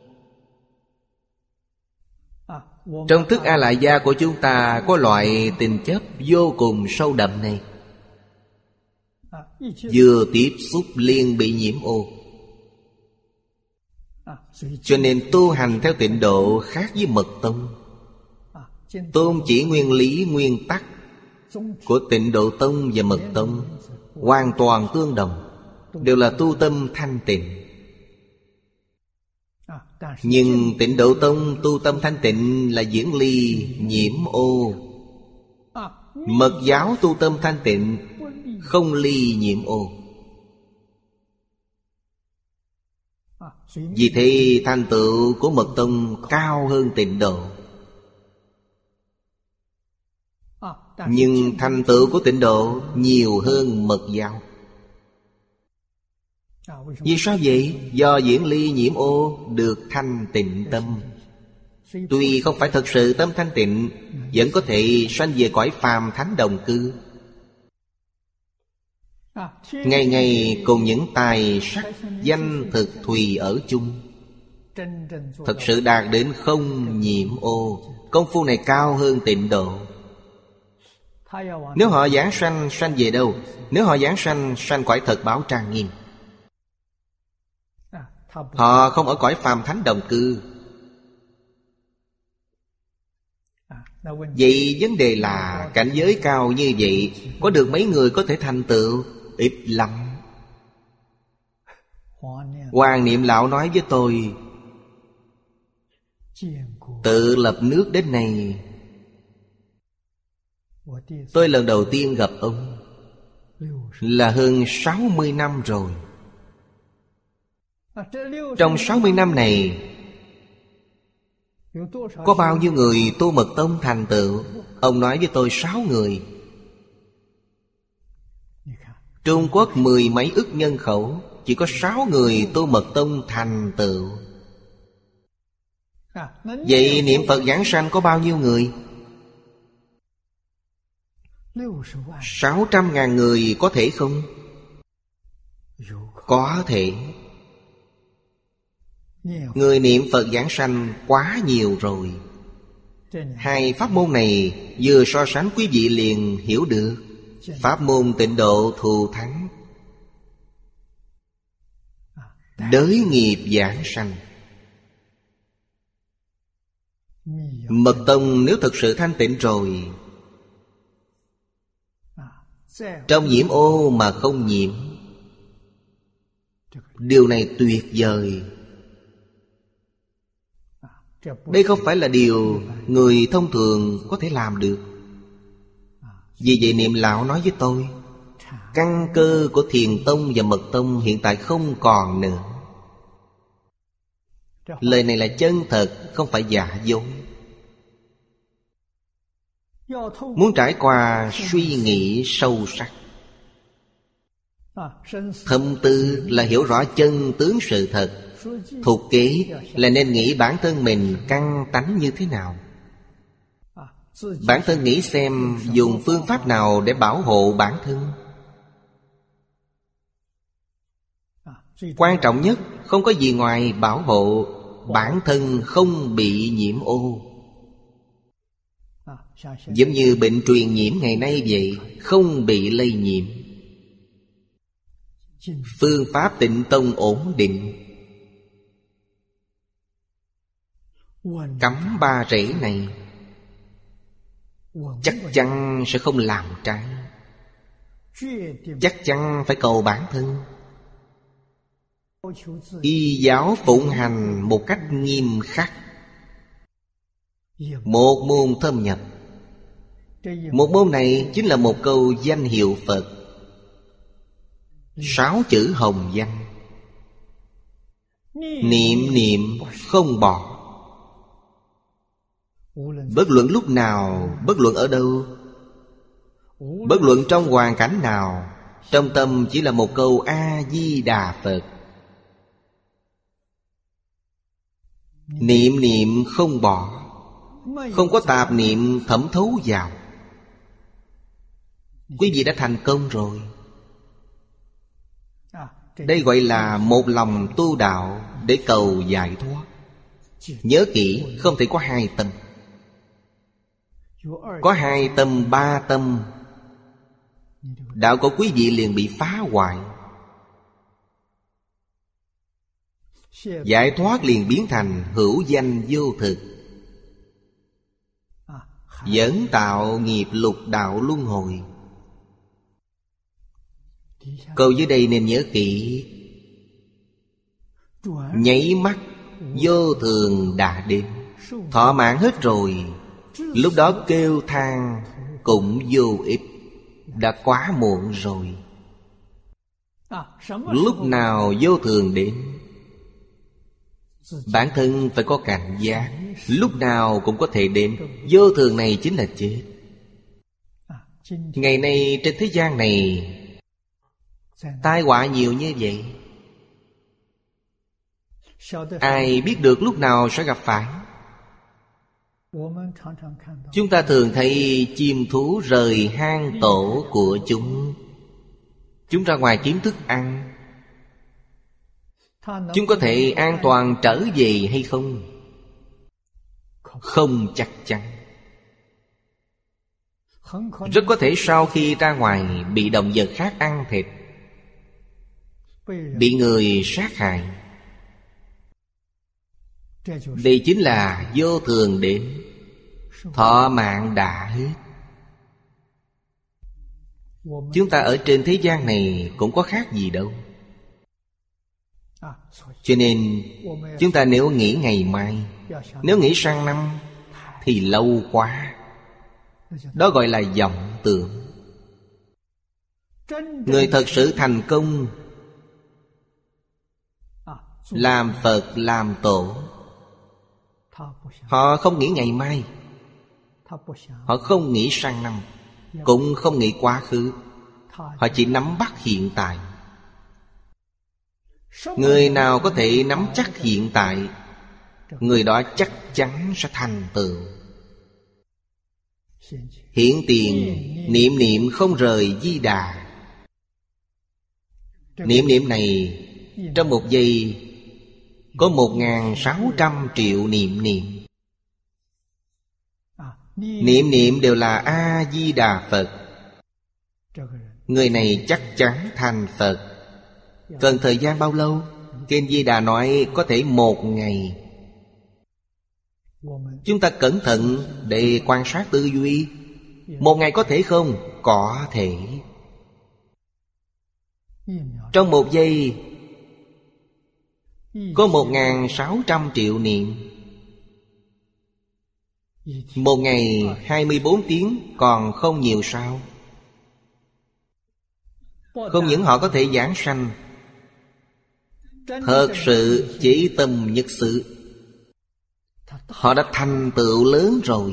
S1: Trong thức A Lại Gia của chúng ta có loại tình chấp vô cùng sâu đậm này. Vừa tiếp xúc liền bị nhiễm ô. Cho nên tu hành theo Tịnh Độ khác với Mật Tông. Tôn chỉ nguyên lý nguyên tắc của Tịnh Độ Tông và Mật Tông hoàn toàn tương đồng, đều là tu tâm thanh tịnh. Nhưng Tịnh Độ Tông tu tâm thanh tịnh là diễn ly nhiễm ô. Mật giáo tu tâm thanh tịnh không ly nhiễm ô. Vì thế thành tựu của Mật Tông cao hơn Tịnh Độ. Nhưng thành tựu của Tịnh Độ nhiều hơn Mật giáo. Vì sao vậy? Do diễn ly nhiễm ô được thanh tịnh tâm. Tuy không phải thật sự tâm thanh tịnh, vẫn có thể sanh về cõi phàm thánh đồng cư, ngày ngày cùng những tài sắc danh thực thùy ở chung. Thật sự đạt đến không nhiễm ô. Công phu này cao hơn Tịnh Độ. Nếu họ giảng sanh, sanh về đâu? Nếu họ giảng sanh, sanh cõi thật báo trang nghiêm. Họ không ở cõi phàm thánh đồng cư. Vậy vấn đề là cảnh giới cao như vậy, có được mấy người có thể thành tựu? Ít lắm. Hoàng Niệm Lão nói với tôi, tự lập nước đến nay, tôi lần đầu tiên gặp ông là hơn 60 năm rồi. Trong 60 năm này, có bao nhiêu người tu Mật Tông thành tựu? Ông nói với tôi 6 người. Trung Quốc 10 mấy ức nhân khẩu, chỉ có 6 người tu Mật Tông thành tựu. Vậy niệm Phật giảng sanh có bao nhiêu người? 600.000 người có thể không? Có thể. Người niệm Phật giảng sanh quá nhiều rồi. Hai pháp môn này vừa so sánh quý vị liền hiểu được. Pháp môn Tịnh Độ thù thắng, đới nghiệp giảng sanh. Mật Tông nếu thực sự thanh tịnh rồi, trong nhiễm ô mà không nhiễm, điều này tuyệt vời. Đây không phải là điều người thông thường có thể làm được. Vì vậy Niệm Lão nói với tôi, căn cơ của Thiền Tông và Mật Tông hiện tại không còn nữa. Lời này là chân thật, không phải giả dối. Muốn trải qua suy nghĩ sâu sắc, thâm tư là hiểu rõ chân tướng sự thật. Thuộc kế là nên nghĩ bản thân mình căn tánh như thế nào. Bản thân nghĩ xem dùng phương pháp nào để bảo hộ bản thân. Quan trọng nhất không có gì ngoài bảo hộ bản thân không bị nhiễm ô. Giống như bệnh truyền nhiễm ngày nay vậy, không bị lây nhiễm. Phương pháp Tịnh Tông ổn định. Cắm ba rễ này chắc chắn sẽ không làm trái. Chắc chắn phải cầu bản thân. Y giáo phụng hành một cách nghiêm khắc. Một môn thâm nhập. Một môn này chính là một câu danh hiệu Phật. 6 chữ hồng danh. Niệm niệm không bỏ. Bất luận lúc nào, bất luận ở đâu, bất luận trong hoàn cảnh nào, trong tâm chỉ là một câu A-di-đà Phật. Niệm niệm không bỏ, không có tạp niệm thẩm thấu vào, quý vị đã thành công rồi. Đây gọi là một lòng tu đạo để cầu giải thoát. Nhớ kỹ, không thể có hai tâm. Có hai tâm, ba tâm, đạo của quý vị liền bị phá hoại. Giải thoát liền biến thành hữu danh vô thực, dẫn tạo nghiệp lục đạo luân hồi. Câu dưới đây nên nhớ kỹ. Nháy mắt vô thường đã đến, thọ mạng hết rồi, lúc đó kêu than cũng vô ích, đã quá muộn rồi. Lúc nào vô thường đến, bản thân phải có cảnh giác. Lúc nào cũng có thể đến. Vô thường này chính là chết. Ngày nay trên thế gian này tai họa nhiều như vậy, ai biết được lúc nào sẽ gặp phải. Chúng ta thường thấy chim thú rời hang tổ của chúng ra ngoài kiếm thức ăn. Chúng có thể an toàn trở về hay không? Không chắc chắn. Rất có thể sau khi ra ngoài bị động vật khác ăn thịt, bị người sát hại. Đây chính là vô thường đến, thọ mạng đã hết. Chúng ta ở trên thế gian này cũng có khác gì đâu. Cho nên chúng ta nếu nghĩ ngày mai, nếu nghĩ sang năm thì lâu quá. Đó gọi là vọng tưởng. Người thật sự thành công, làm Phật làm Tổ, họ không nghĩ ngày mai, họ không nghĩ sang năm, cũng không nghĩ quá khứ. Họ chỉ nắm bắt hiện tại. Người nào có thể nắm chắc hiện tại, người đó chắc chắn sẽ thành tựu. Hiện tiền niệm niệm không rời Di Đà. Niệm niệm này trong một giây có 1.600 triệu niệm niệm. Niệm niệm đều là A-di-đà Phật. Người này chắc chắn thành Phật. Cần thời gian bao lâu? Kinh Di Đà nói có thể 1 ngày. Chúng ta cẩn thận để quan sát tư duy. 1 ngày có thể không? Có thể. Trong 1 giây có 1.600 triệu niệm. 1 ngày 24 tiếng còn không nhiều sao? Không những họ có thể giảng sanh, thật sự chỉ tâm nhất sự, họ đã thành tựu lớn rồi.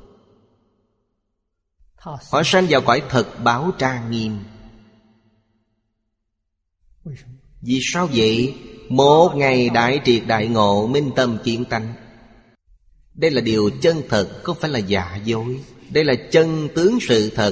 S1: Họ sanh vào cõi thật báo trang nghiêm. Vì sao vậy? 1 ngày đại triệt đại ngộ, minh tâm kiến tánh. Đây là điều chân thật, không phải là giả dối. Đây là chân tướng sự thật.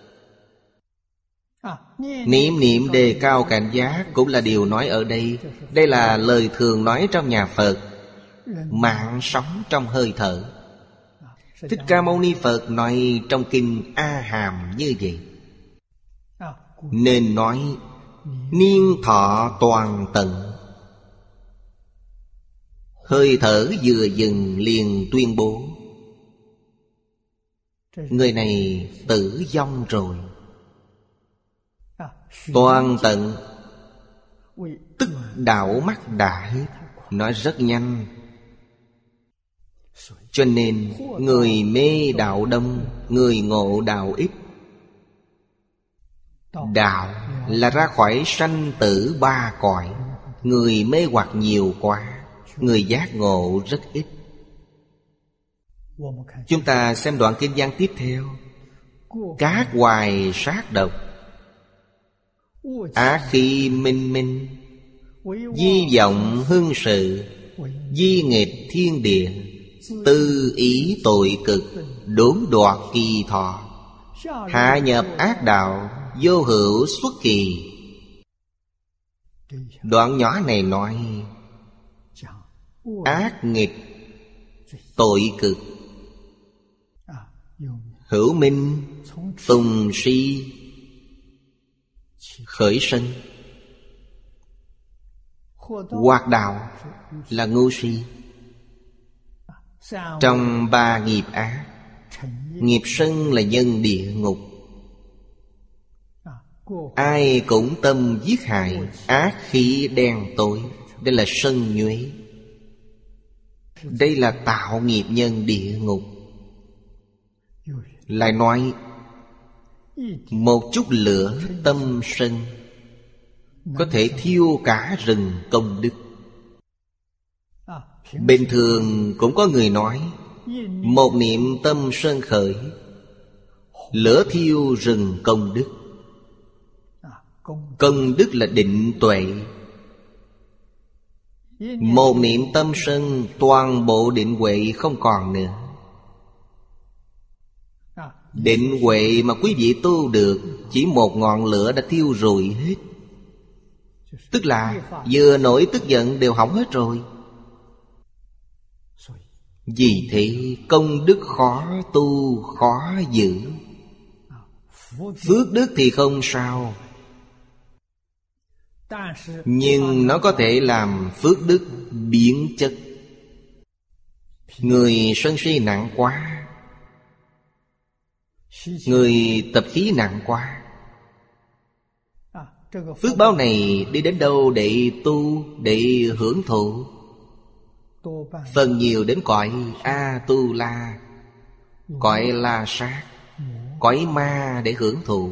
S1: Niệm niệm đề cao cảnh giác cũng là điều nói ở đây. Đây là lời thường nói trong nhà Phật. Mạng sống trong hơi thở. Thích Ca Mâu Ni Phật nói trong kinh A Hàm như vậy. Nên nói niên thọ toàn tận. Hơi thở vừa dừng liền tuyên bố người này tử vong rồi. Toàn tận tức đảo mắt đã hết. Nói rất nhanh. Cho nên người mê đạo đông, người ngộ đạo ít. Đạo là ra khỏi sanh tử 3 cõi. Người mê hoặc nhiều quá, người giác ngộ rất ít. Chúng ta xem đoạn kinh văn tiếp theo. Cát hoài sát độc, á khi minh minh, di vọng hưng sự, di nghịch thiên địa, tư ý tội cực, đốn đoạt kỳ thọ, hạ nhập ác đạo, vô hữu xuất kỳ. Đoạn nhỏ này nói ác nghịch tội cực. Hữu minh tùng si khởi sân. Hoạt đạo là ngu si. Trong ba nghiệp ác, nghiệp sân là nhân địa ngục. Ai cũng tâm giết hại, ác khí đen tối. Đây là sân nhuế. Đây là tạo nghiệp nhân địa ngục. Lại nói một chút lửa tâm sân có thể thiêu cả rừng công đức. Bình thường cũng có người nói một niệm tâm sân khởi, lửa thiêu rừng công đức. Công đức là định tuệ. Một niệm tâm sân, toàn bộ định huệ không còn nữa. Định huệ mà quý vị tu được, chỉ một ngọn lửa đã thiêu rụi hết. Tức là vừa nổi tức giận đều hỏng hết rồi. Vì thế công đức khó tu, khó giữ. Phước đức thì không sao, nhưng nó có thể làm phước đức biến chất. Người sân si nặng quá, người tập khí nặng quá, phước báo này đi đến đâu để tu, để hưởng thụ? Phần nhiều đến cõi A-tu-la, cõi La Sát, cõi ma để hưởng thụ.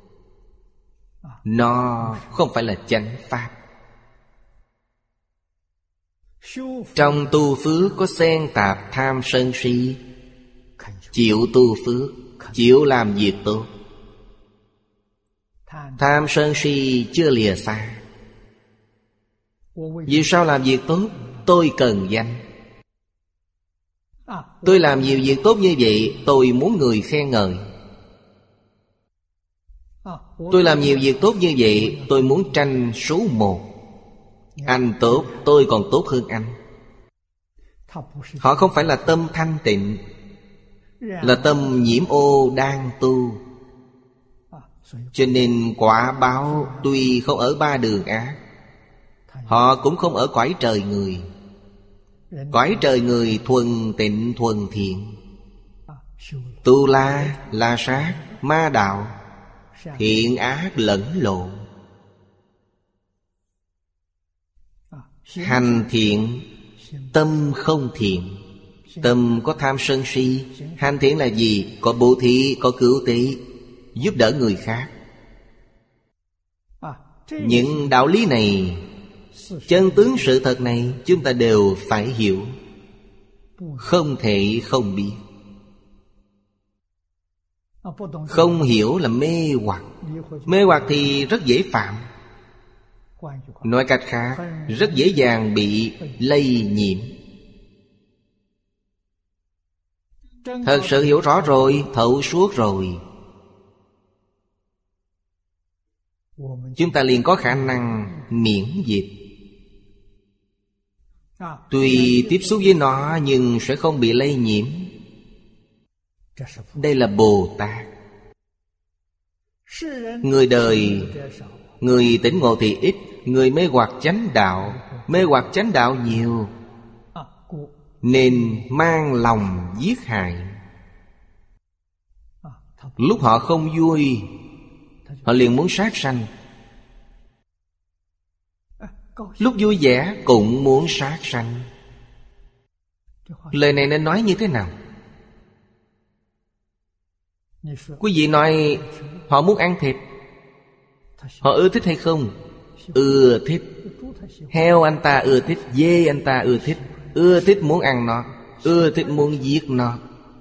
S1: Nó không phải là chánh pháp. Trong tu phước có xen tạp tham sân si. Chịu tu phước, chịu làm việc tốt. Tham sân si chưa lìa xa. Vì sao làm việc tốt? Tôi cần danh. Tôi làm nhiều việc tốt như vậy, tôi muốn người khen ngợi. Tôi làm nhiều việc tốt như vậy, tôi muốn tranh số một. Anh tốt, tôi còn tốt hơn anh. Họ không phải là tâm thanh tịnh, là tâm nhiễm ô đang tu. Cho nên quả báo tuy không ở ba đường ác, họ cũng không ở cõi trời người. Cõi trời người thuần tịnh thuần thiện. Tu la, La Sát, ma đạo, thiện ác lẫn lộn. Hành thiện, tâm không thiện. Tâm có tham sân si. Hành thiện là gì? Có bố thí, có cứu tế, giúp đỡ người khác. Những đạo lý này, chân tướng sự thật này, chúng ta đều phải hiểu, không thể không biết. Không hiểu là mê hoặc. Mê hoặc thì rất dễ phạm. Nói cách khác, rất dễ dàng bị lây nhiễm. Thật sự hiểu rõ rồi, thấu suốt rồi, chúng ta liền có khả năng miễn dịch. Tuy tiếp xúc với nó nhưng sẽ không bị lây nhiễm. Đây là Bồ Tát. Người đời, người tỉnh ngộ thì ít, người mê hoặc chánh đạo, mê hoặc chánh đạo nhiều, nên mang lòng giết hại. Lúc họ không vui, họ liền muốn sát sanh. Lúc vui vẻ cũng muốn sát sanh. Lời này nên nói như thế nào? Quý vị nói họ muốn ăn thịt, họ ưa thích hay không? Ưa thích. Heo anh ta ưa thích, dê anh ta ưa thích muốn ăn nó, ưa thích muốn giết nó.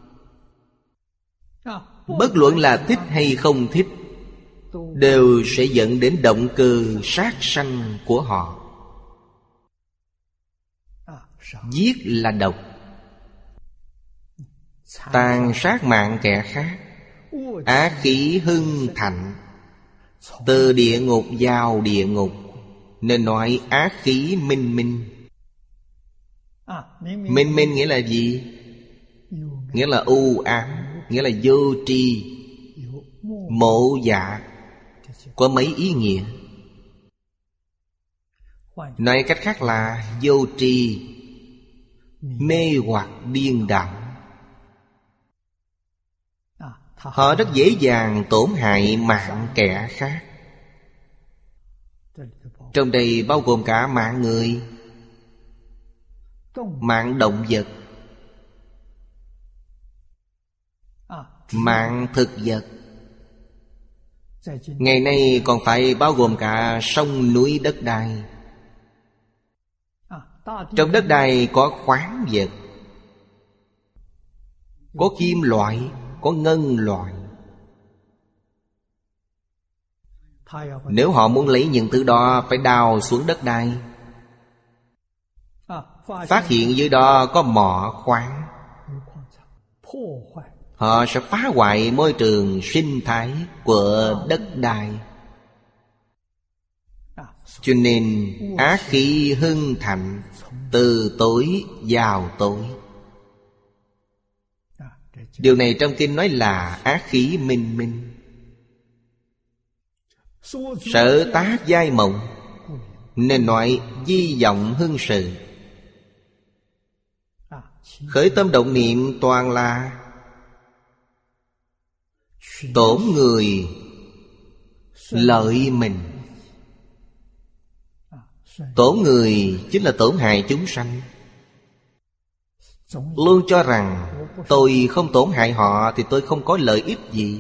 S1: Bất luận là thích hay không thích, đều sẽ dẫn đến động cơ sát sanh của họ. Giết là độc, tàn sát mạng kẻ khác, ác khí hưng thạnh, từ địa ngục vào địa ngục, nên nói ác khí minh minh. Minh minh nghĩa là gì? Nghĩa là u ám, nghĩa là vô tri, mộ dạ, có mấy ý nghĩa. Nói cách khác là vô tri, mê hoặc điên đảo. Họ rất dễ dàng tổn hại mạng kẻ khác. Trong đây bao gồm cả mạng người, mạng động vật, mạng thực vật. Ngày nay còn phải bao gồm cả sông núi đất đai. Trong đất đai có khoáng vật, có kim loại, có ngân loại. Nếu họ muốn lấy những thứ đó, phải đào xuống đất đai, phát hiện dưới đó có mỏ khoáng. Họ sẽ phá hoại môi trường sinh thái của đất đai. Cho nên ác khí hưng thạnh, từ tối vào tối. Điều này trong kinh nói là ác khí minh minh. Sở tác giai mộng, nên nói di vọng hưng sự. Khởi tâm động niệm toàn là tổn người, lợi mình. Tổn người chính là tổn hại chúng sanh. Luôn cho rằng tôi không tổn hại họ thì tôi không có lợi ích gì.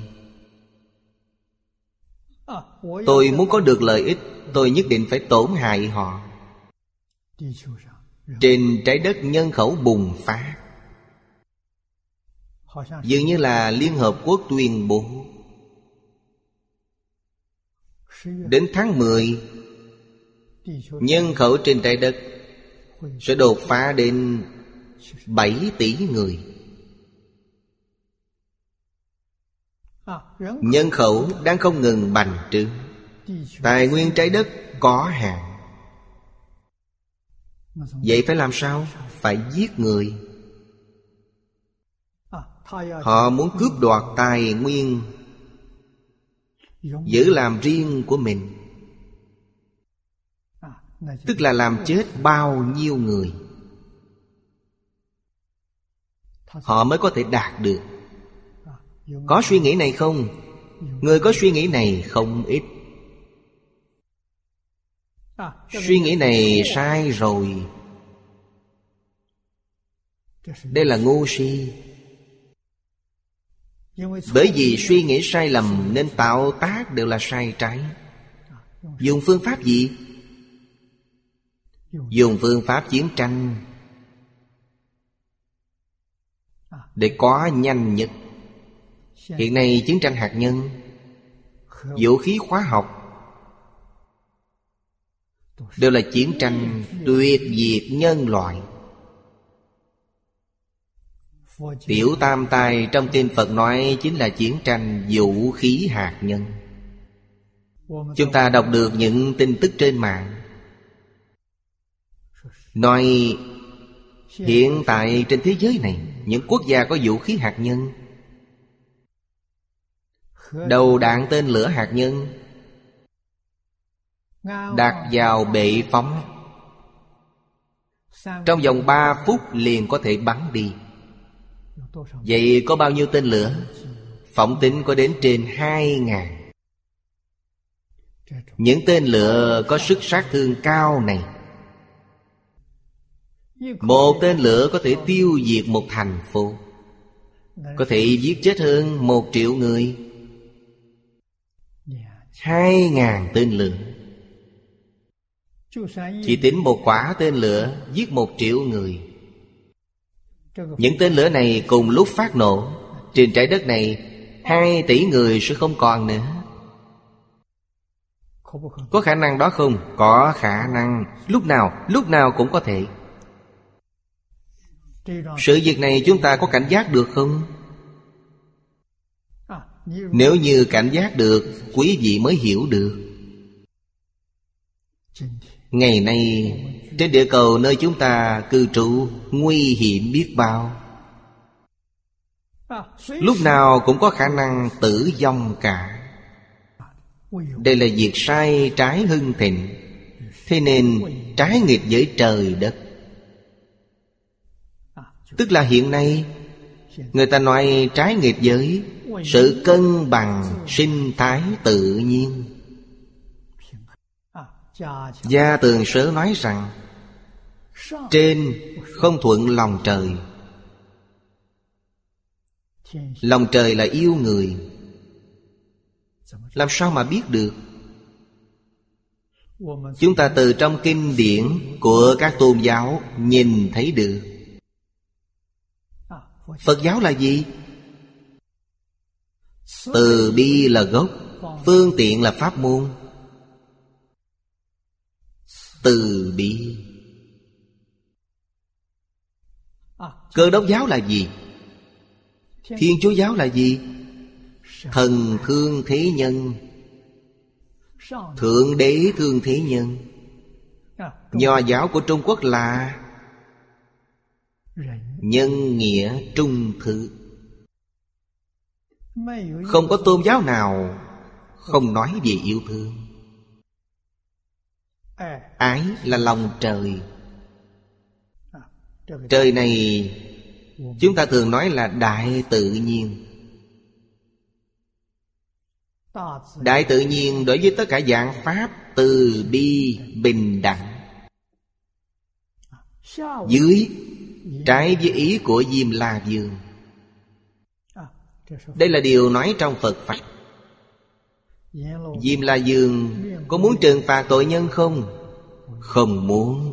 S1: Tôi muốn có được lợi ích, tôi nhất định phải tổn hại họ. Trên trái đất nhân khẩu bùng phát, dường như là Liên Hợp Quốc tuyên bố đến tháng 10, nhân khẩu trên trái đất sẽ đột phá đến 7 tỷ người. Nhân khẩu đang không ngừng bành trướng. Tài nguyên trái đất có hạn. Vậy phải làm sao? Phải giết người. Họ muốn cướp đoạt tài nguyên, giữ làm riêng của mình. Tức là làm chết bao nhiêu người họ mới có thể đạt được. Có suy nghĩ này không? Người có suy nghĩ này không ít. Suy nghĩ này sai rồi. Đây là ngu si. Bởi vì suy nghĩ sai lầm nên tạo tác đều là sai trái. Dùng phương pháp gì? Dùng phương pháp chiến tranh để có nhanh nhất. Hiện nay chiến tranh hạt nhân, vũ khí hóa học đều là chiến tranh tuyệt diệt nhân loại. Tiểu Tam Tai trong kinh Phật nói chính là chiến tranh vũ khí hạt nhân. Chúng ta đọc được những tin tức trên mạng nói hiện tại trên thế giới này, những quốc gia có vũ khí hạt nhân, đầu đạn tên lửa hạt nhân đặt vào bệ phóng, trong vòng 3 phút liền có thể bắn đi. Vậy có bao nhiêu tên lửa? Phỏng tính có đến trên 2.000. Những tên lửa có sức sát thương cao này, một tên lửa có thể tiêu diệt một thành phố, có thể giết chết hơn 1 triệu người. 2.000 tên lửa, chỉ tính một quả tên lửa giết 1 triệu người. Những tên lửa này cùng lúc phát nổ, trên trái đất này 2 tỷ người sẽ không còn nữa. Có khả năng đó không? Có khả năng. Lúc nào cũng có thể. Sự việc này chúng ta có cảnh giác được không? Nếu như cảnh giác được, quý vị mới hiểu được. Ngày nay trên địa cầu nơi chúng ta cư trú nguy hiểm biết bao. Lúc nào cũng có khả năng tử vong cả. Đây là việc sai trái hưng thịnh, thế nên trái nghịch với trời đất. Tức là hiện nay người ta nói trái nghịch với sự cân bằng sinh thái tự nhiên. Gia Tường Sớ nói rằng trên không thuận lòng trời. Lòng trời là yêu người. Làm sao mà biết được? Chúng ta từ trong kinh điển của các tôn giáo nhìn thấy được. Phật giáo là gì? Từ bi là gốc, phương tiện là pháp môn. Từ bi. Cơ đốc giáo là gì? Thiên Chúa giáo là gì? Thần thương thế nhân, Thượng Đế thương thế nhân. Nho giáo của Trung Quốc là nhân nghĩa trung thực. Không có tôn giáo nào không nói về yêu thương. Ái là lòng trời. Trời này chúng ta thường nói là đại tự nhiên. Đại tự nhiên đối với tất cả dạng pháp từ bi bình đẳng. Dưới trái với ý của Diêm La Vương. Đây là điều nói trong Phật Pháp. Diêm La Vương có muốn trừng phạt tội nhân không? Không muốn.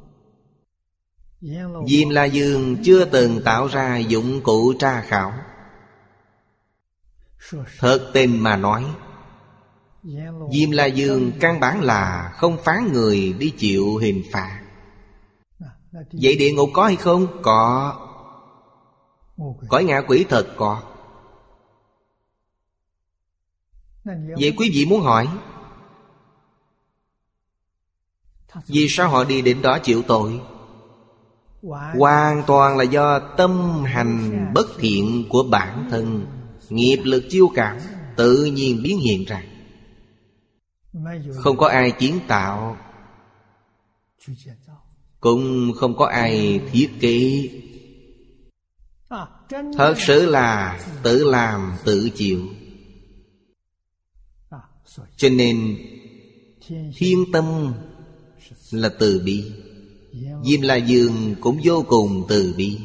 S1: Diêm La Vương chưa từng tạo ra dụng cụ tra khảo. Thật tình mà nói, Diêm La Vương căn bản là không phán người đi chịu hình phạt. Vậy địa ngục có hay không? Có. Cõi ngạ quỷ thật có. Vậy quý vị muốn hỏi, vì sao họ đi đến đó chịu tội? Hoàn toàn là do tâm hành bất thiện của bản thân, nghiệp lực chiêu cảm tự nhiên biến hiện ra. Không có ai kiến tạo, cũng không có ai thiết kế. Thật sự là tự làm tự chịu. Cho nên thiên tâm là từ bi. Diêm La Vương cũng vô cùng từ bi.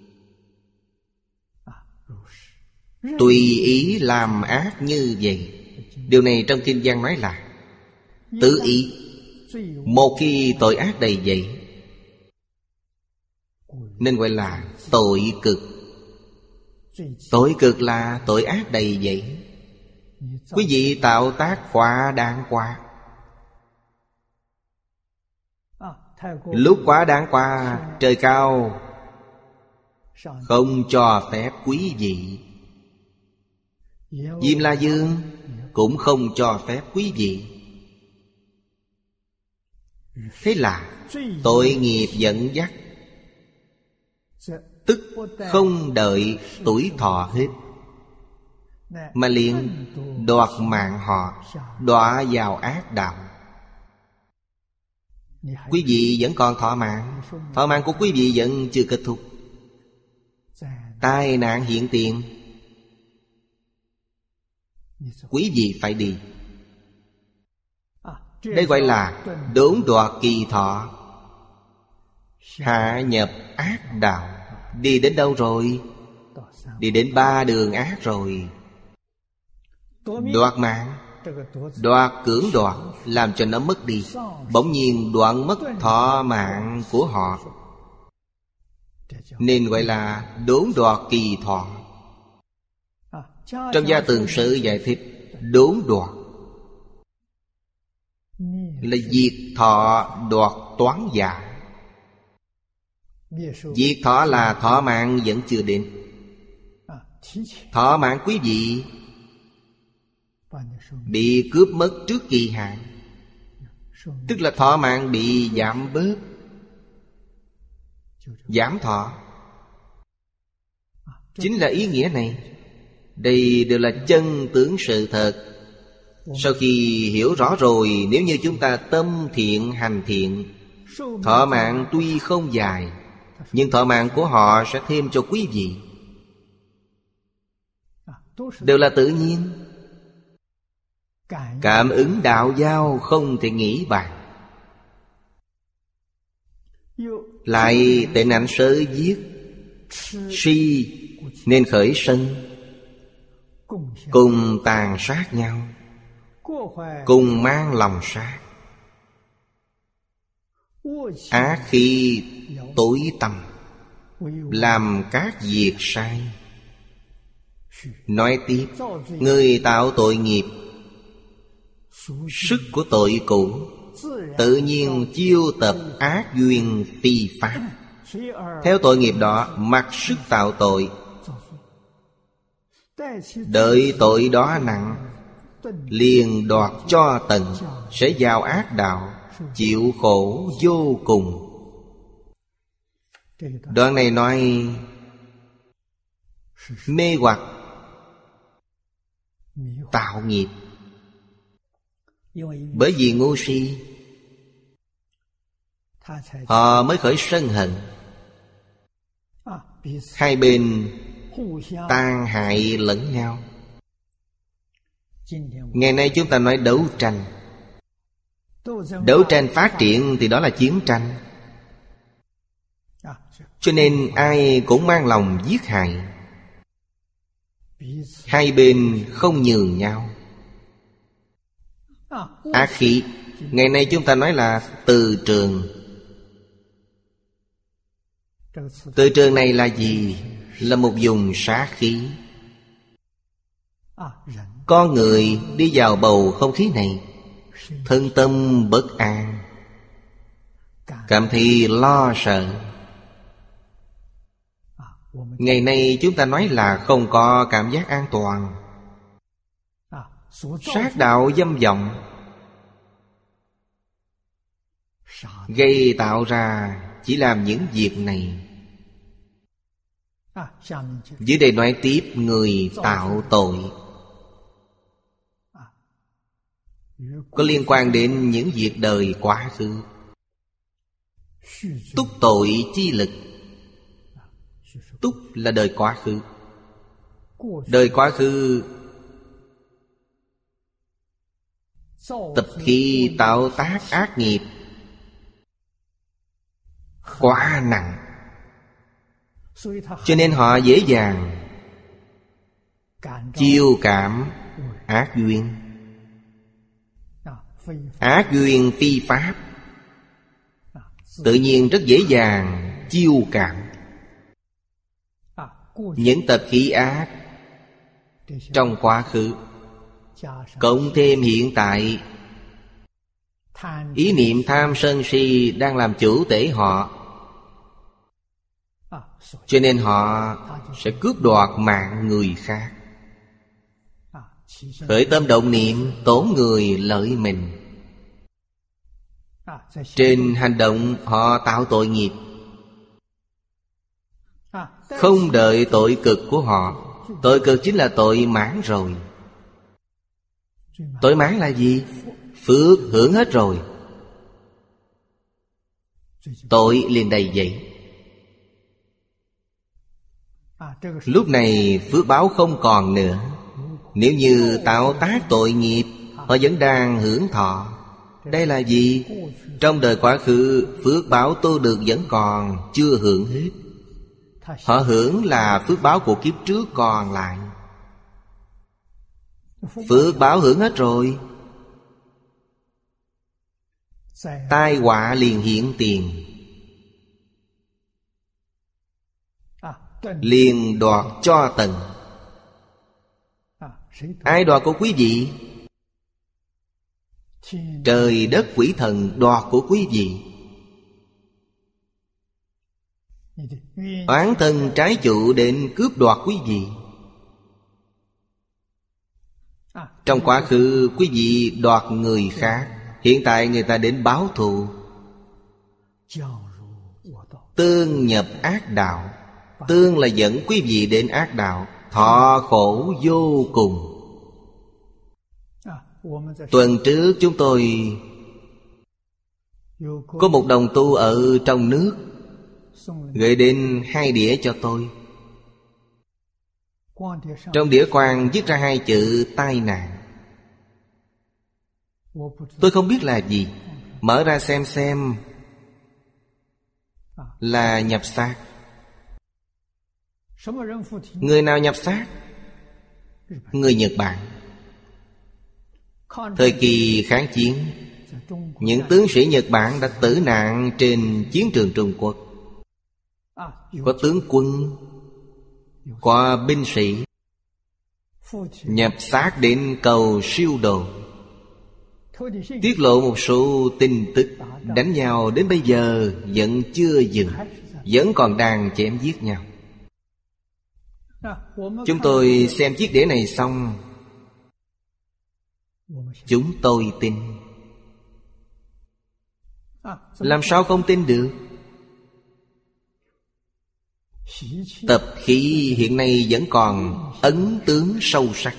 S1: Tùy ý làm ác như vậy. Điều này trong Kinh Giang nói là tự ý. Một khi tội ác đầy dẫy nên gọi là tội cực. Tội cực là tội ác đầy dẫy. Quý vị tạo tác quá đáng quá. Lúc quá đáng quá, trời cao không cho phép quý vị. Diêm La Vương cũng không cho phép quý vị. Thế là tội nghiệp dẫn dắt, tức không đợi tuổi thọ hết mà liền đoạt mạng họ, đọa vào ác đạo. Quý vị vẫn còn thọ mạng. Thọ mạng của quý vị vẫn chưa kết thúc. Tai nạn hiện tiền, quý vị phải đi. Đây gọi là đốn đoạt kỳ thọ, hạ nhập ác đạo. Đi đến đâu rồi? Đi đến 3 đường ác rồi. Đoạt mạng, đoạt cưỡng đoạt, làm cho nó mất đi. Bỗng nhiên đoạn mất thọ mạng của họ, nên gọi là đốn đoạt kỳ thọ. Trong Gia Tường Sự giải thích, đốn đoạt là diệt thọ đoạt toán giả. Diệt thọ là thọ mạng vẫn chưa đến. Thọ mạng quý vị bị cướp mất trước kỳ hạn, tức là thọ mạng bị giảm bớt, giảm thọ. Chính là ý nghĩa này. Đây đều là chân tướng sự thật. Sau khi hiểu rõ rồi, nếu như chúng ta tâm thiện hành thiện, thọ mạng tuy không dài, nhưng thọ mạng của họ sẽ thêm cho quý vị. Đều là tự nhiên. Cảm ứng đạo giao không thể nghĩ bàn. Lại tệ nạn sớ giết, si nên khởi sân, cùng tàn sát nhau, cùng mang lòng sát. Ác khi tối tăm, làm các việc sai. Nói tiếp, người tạo tội nghiệp, sức của tội cũ tự nhiên chiêu tập ác duyên phi pháp. Theo tội nghiệp đó mặc sức tạo tội. Đợi tội đó nặng, liền đoạt cho tận, sẽ vào ác đạo, chịu khổ vô cùng. Đoạn này nói mê hoặc tạo nghiệp. Bởi vì ngu si, họ mới khởi sân hận. Hai bên tàn hại lẫn nhau. Ngày nay chúng ta nói đấu tranh. Đấu tranh phát triển thì đó là chiến tranh. Cho nên ai cũng mang lòng giết hại. Hai bên không nhường nhau. Ác khí, ngày nay chúng ta nói là từ trường. Từ trường này là gì? Là một vùng sát khí. Con người đi vào bầu không khí này, thân tâm bất an, cảm thấy lo sợ. Ngày nay chúng ta nói là không có cảm giác an toàn. Sát đạo dâm vọng gây tạo ra chỉ làm những việc này. Dưới đây nói tiếp người tạo tội, có liên quan đến những việc đời quá khứ. Túc tội chi lực. Túc là đời quá khứ. Đời quá khứ tập khí tạo tác ác nghiệp quá nặng, cho nên họ dễ dàng chiêu cảm ác duyên. Ác duyên phi pháp tự nhiên rất dễ dàng chiêu cảm. Những tập khí ác trong quá khứ, cộng thêm hiện tại, ý niệm tham sân si đang làm chủ tể họ, cho nên họ sẽ cướp đoạt mạng người khác. Khởi tâm động niệm tổn người lợi mình. Trên hành động họ tạo tội nghiệp. Không đợi tội cực của họ. Tội cực chính là tội mãn rồi. Tội mãn là gì? Phước hưởng hết rồi, tội liền đầy dậy. Lúc này phước báo không còn nữa. Nếu như tạo tác tội nghiệp, họ vẫn đang hưởng thọ. Đây là gì? Trong đời quá khứ, phước báo tu được vẫn còn, chưa hưởng hết. Họ hưởng là phước báo của kiếp trước còn lại. Phước báo hưởng hết rồi, tai họa liền hiện tiền, liền đoạt cho tận. Ai đoạt của quý vị? Trời đất quỷ thần đoạt của quý vị. Oán thân trái chủ đến cướp đoạt quý vị. Trong quá khứ quý vị đoạt người khác, hiện tại người ta đến báo thù, tương nhập ác đạo. Tương là dẫn quý vị đến ác đạo, thọ khổ vô cùng. Tuần trước chúng tôi có một đồng tu ở trong nước gửi đến 2 đĩa cho tôi. Trong đĩa quang viết ra 2 chữ tai nạn. Tôi không biết là gì. Mở ra xem là nhập xác. Người nào nhập xác? Người Nhật Bản. Thời kỳ kháng chiến, những tướng sĩ Nhật Bản đã tử nạn trên chiến trường Trung Quốc. Có tướng quân, có binh sĩ nhập xác đến cầu siêu độ. Tiết lộ một số tin tức. Đánh nhau đến bây giờ vẫn chưa dừng, vẫn còn đang chém giết nhau. Chúng tôi xem chiếc đĩa này xong, chúng tôi tin. Làm sao không tin được? Tập khí hiện nay vẫn còn ấn tướng sâu sắc.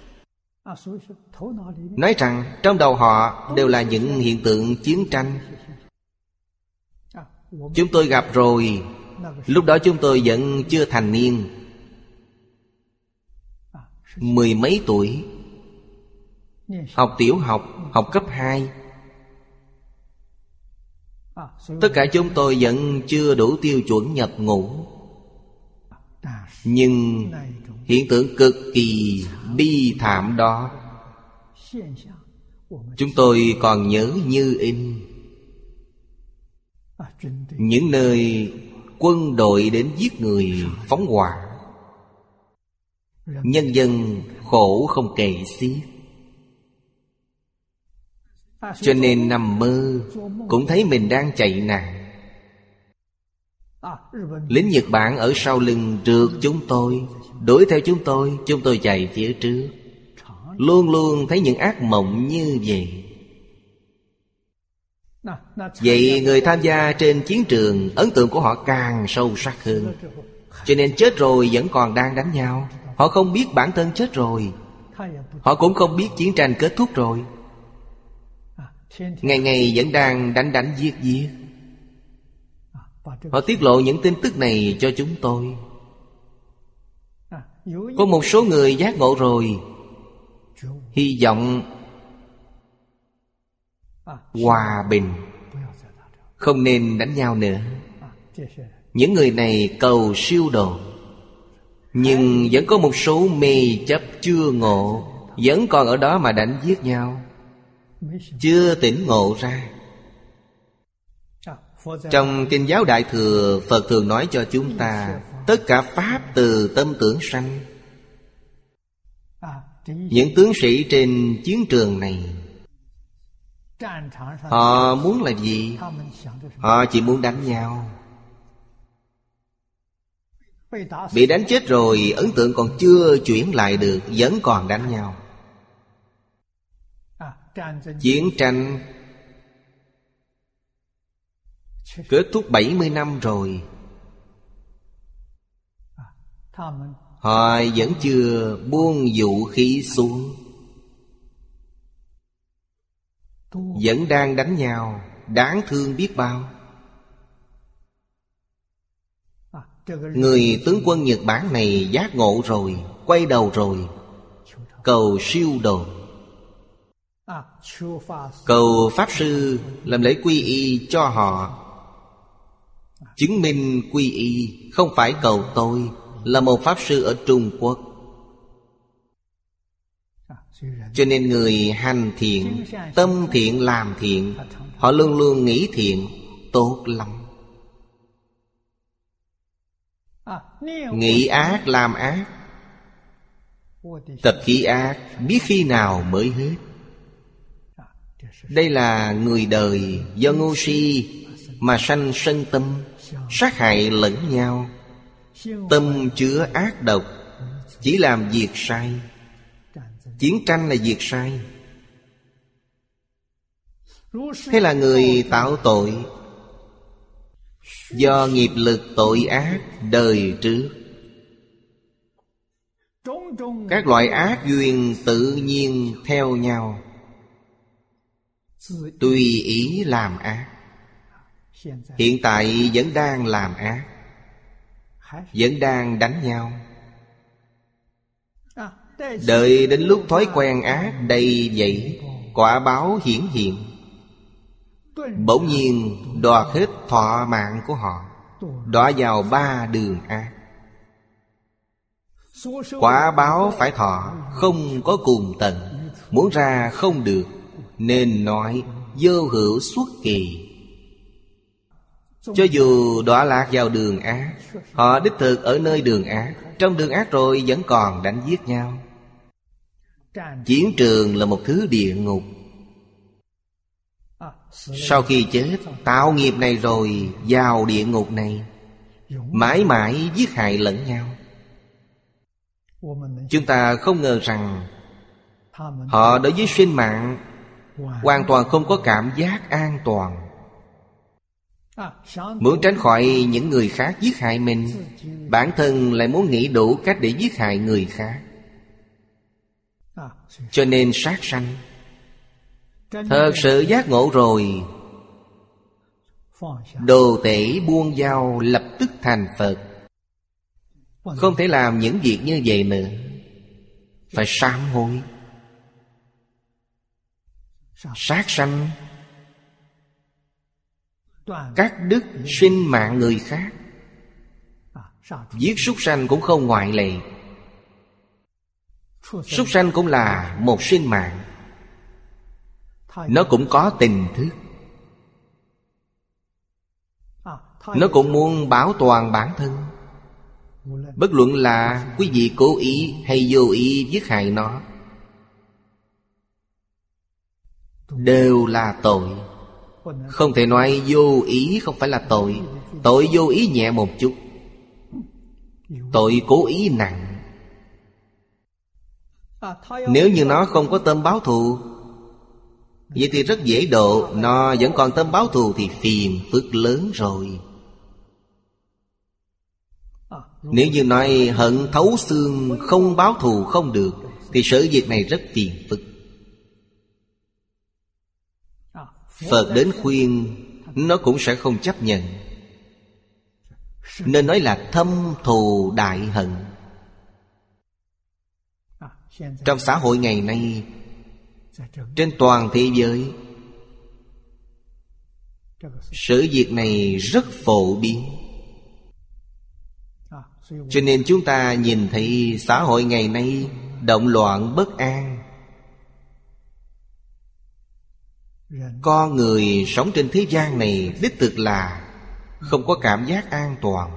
S1: Nói rằng trong đầu họ đều là những hiện tượng chiến tranh. Chúng tôi gặp rồi. Lúc đó chúng tôi vẫn chưa thành niên, 10 mấy tuổi, học tiểu học, học cấp 2. Tất cả chúng tôi vẫn chưa đủ tiêu chuẩn nhập ngũ. Nhưng hiện tượng cực kỳ bi thảm đó chúng tôi còn nhớ như in. Những nơi quân đội đến giết người, phóng hỏa, nhân dân khổ không kể xiết. Cho nên nằm mơ cũng thấy mình đang chạy nạn. Lính Nhật Bản ở sau lưng rượt chúng tôi, đuổi theo chúng tôi chạy phía trước. Luôn luôn thấy những ác mộng như vậy. Vậy người tham gia trên chiến trường, ấn tượng của họ càng sâu sắc hơn. Cho nên chết rồi vẫn còn đang đánh nhau. Họ không biết bản thân chết rồi, họ cũng không biết chiến tranh kết thúc rồi. Ngày ngày vẫn đang đánh giết. Họ tiết lộ những tin tức này cho chúng tôi. Có một số người giác ngộ rồi, hy vọng hòa bình, không nên đánh nhau nữa. Những người này cầu siêu độ. Nhưng vẫn có một số mê chấp chưa ngộ, vẫn còn ở đó mà đánh giết nhau, chưa tỉnh ngộ ra. Trong Kinh Giáo Đại Thừa, Phật thường nói cho chúng ta tất cả pháp từ tâm tưởng sanh. Những tướng sĩ trên chiến trường này, họ muốn là gì? Họ chỉ muốn đánh nhau. Bị đánh chết rồi, ấn tượng còn chưa chuyển lại được, vẫn còn đánh nhau. Chiến tranh kết thúc 70 năm rồi, họ vẫn chưa buông vũ khí xuống, vẫn đang đánh nhau, đáng thương biết bao. Người tướng quân Nhật Bản này giác ngộ rồi, quay đầu rồi, cầu siêu độ. Cầu Pháp Sư làm lễ quy y cho họ, chứng minh quy y. Không phải cầu tôi, là một Pháp Sư ở Trung Quốc. Cho nên người hành thiện, tâm thiện làm thiện, họ luôn luôn nghĩ thiện, tốt lắm. Nghĩ ác làm ác, tập khí ác, biết khi nào mới hết. Đây là người đời do ngu si mà sanh sân tâm, sát hại lẫn nhau, tâm chứa ác độc, chỉ làm việc sai. Chiến tranh là việc sai. Thế là người tạo tội do nghiệp lực tội ác đời trước. Các loại ác duyên tự nhiên theo nhau, tùy ý làm ác. Hiện tại vẫn đang làm ác, vẫn đang đánh nhau. Đợi đến lúc thói quen ác đầy dẫy, quả báo hiển hiện, bỗng nhiên đoạt hết thọ mạng của họ, đọa vào 3 đường ác. Quả báo phải thọ, không có cùng tận, muốn ra không được, nên nói vô hữu xuất kỳ. Cho dù đọa lạc vào đường ác, họ đích thực ở nơi đường ác, trong đường ác rồi vẫn còn đánh giết nhau. Chiến trường là một thứ địa ngục. Sau khi chết, tạo nghiệp này rồi vào địa ngục này, mãi mãi giết hại lẫn nhau. Chúng ta không ngờ rằng họ đối với sinh mạng hoàn toàn không có cảm giác an toàn. Muốn tránh khỏi những người khác giết hại mình, bản thân lại muốn nghĩ đủ cách để giết hại người khác. Cho nên sát sanh. Thật sự giác ngộ rồi, đồ tể buông dao lập tức thành Phật. Không thể làm những việc như vậy nữa, phải sám hối. Sát sanh, cắt đứt sinh mạng người khác. Giết súc sanh cũng không ngoại lệ. Súc sanh cũng là một sinh mạng, nó cũng có tình thức, nó cũng muốn bảo toàn bản thân. Bất luận là quý vị cố ý hay vô ý giết hại nó, đều là tội. Không thể nói vô ý không phải là tội. Tội vô ý nhẹ một chút, tội cố ý nặng. Nếu như nó không có tâm báo thù, vậy thì rất dễ độ. Nó vẫn còn tâm báo thù thì phiền phức lớn rồi. Nếu như nói hận thấu xương, không báo thù không được, thì sự việc này rất phiền phức. Phật đến khuyên, nó cũng sẽ không chấp nhận. Nên nói là thâm thù đại hận. Trong xã hội ngày nay, trên toàn thế giới, sự việc này rất phổ biến. Cho nên chúng ta nhìn thấy xã hội ngày nay động loạn bất an. Con người sống trên thế gian này đích thực là không có cảm giác an toàn.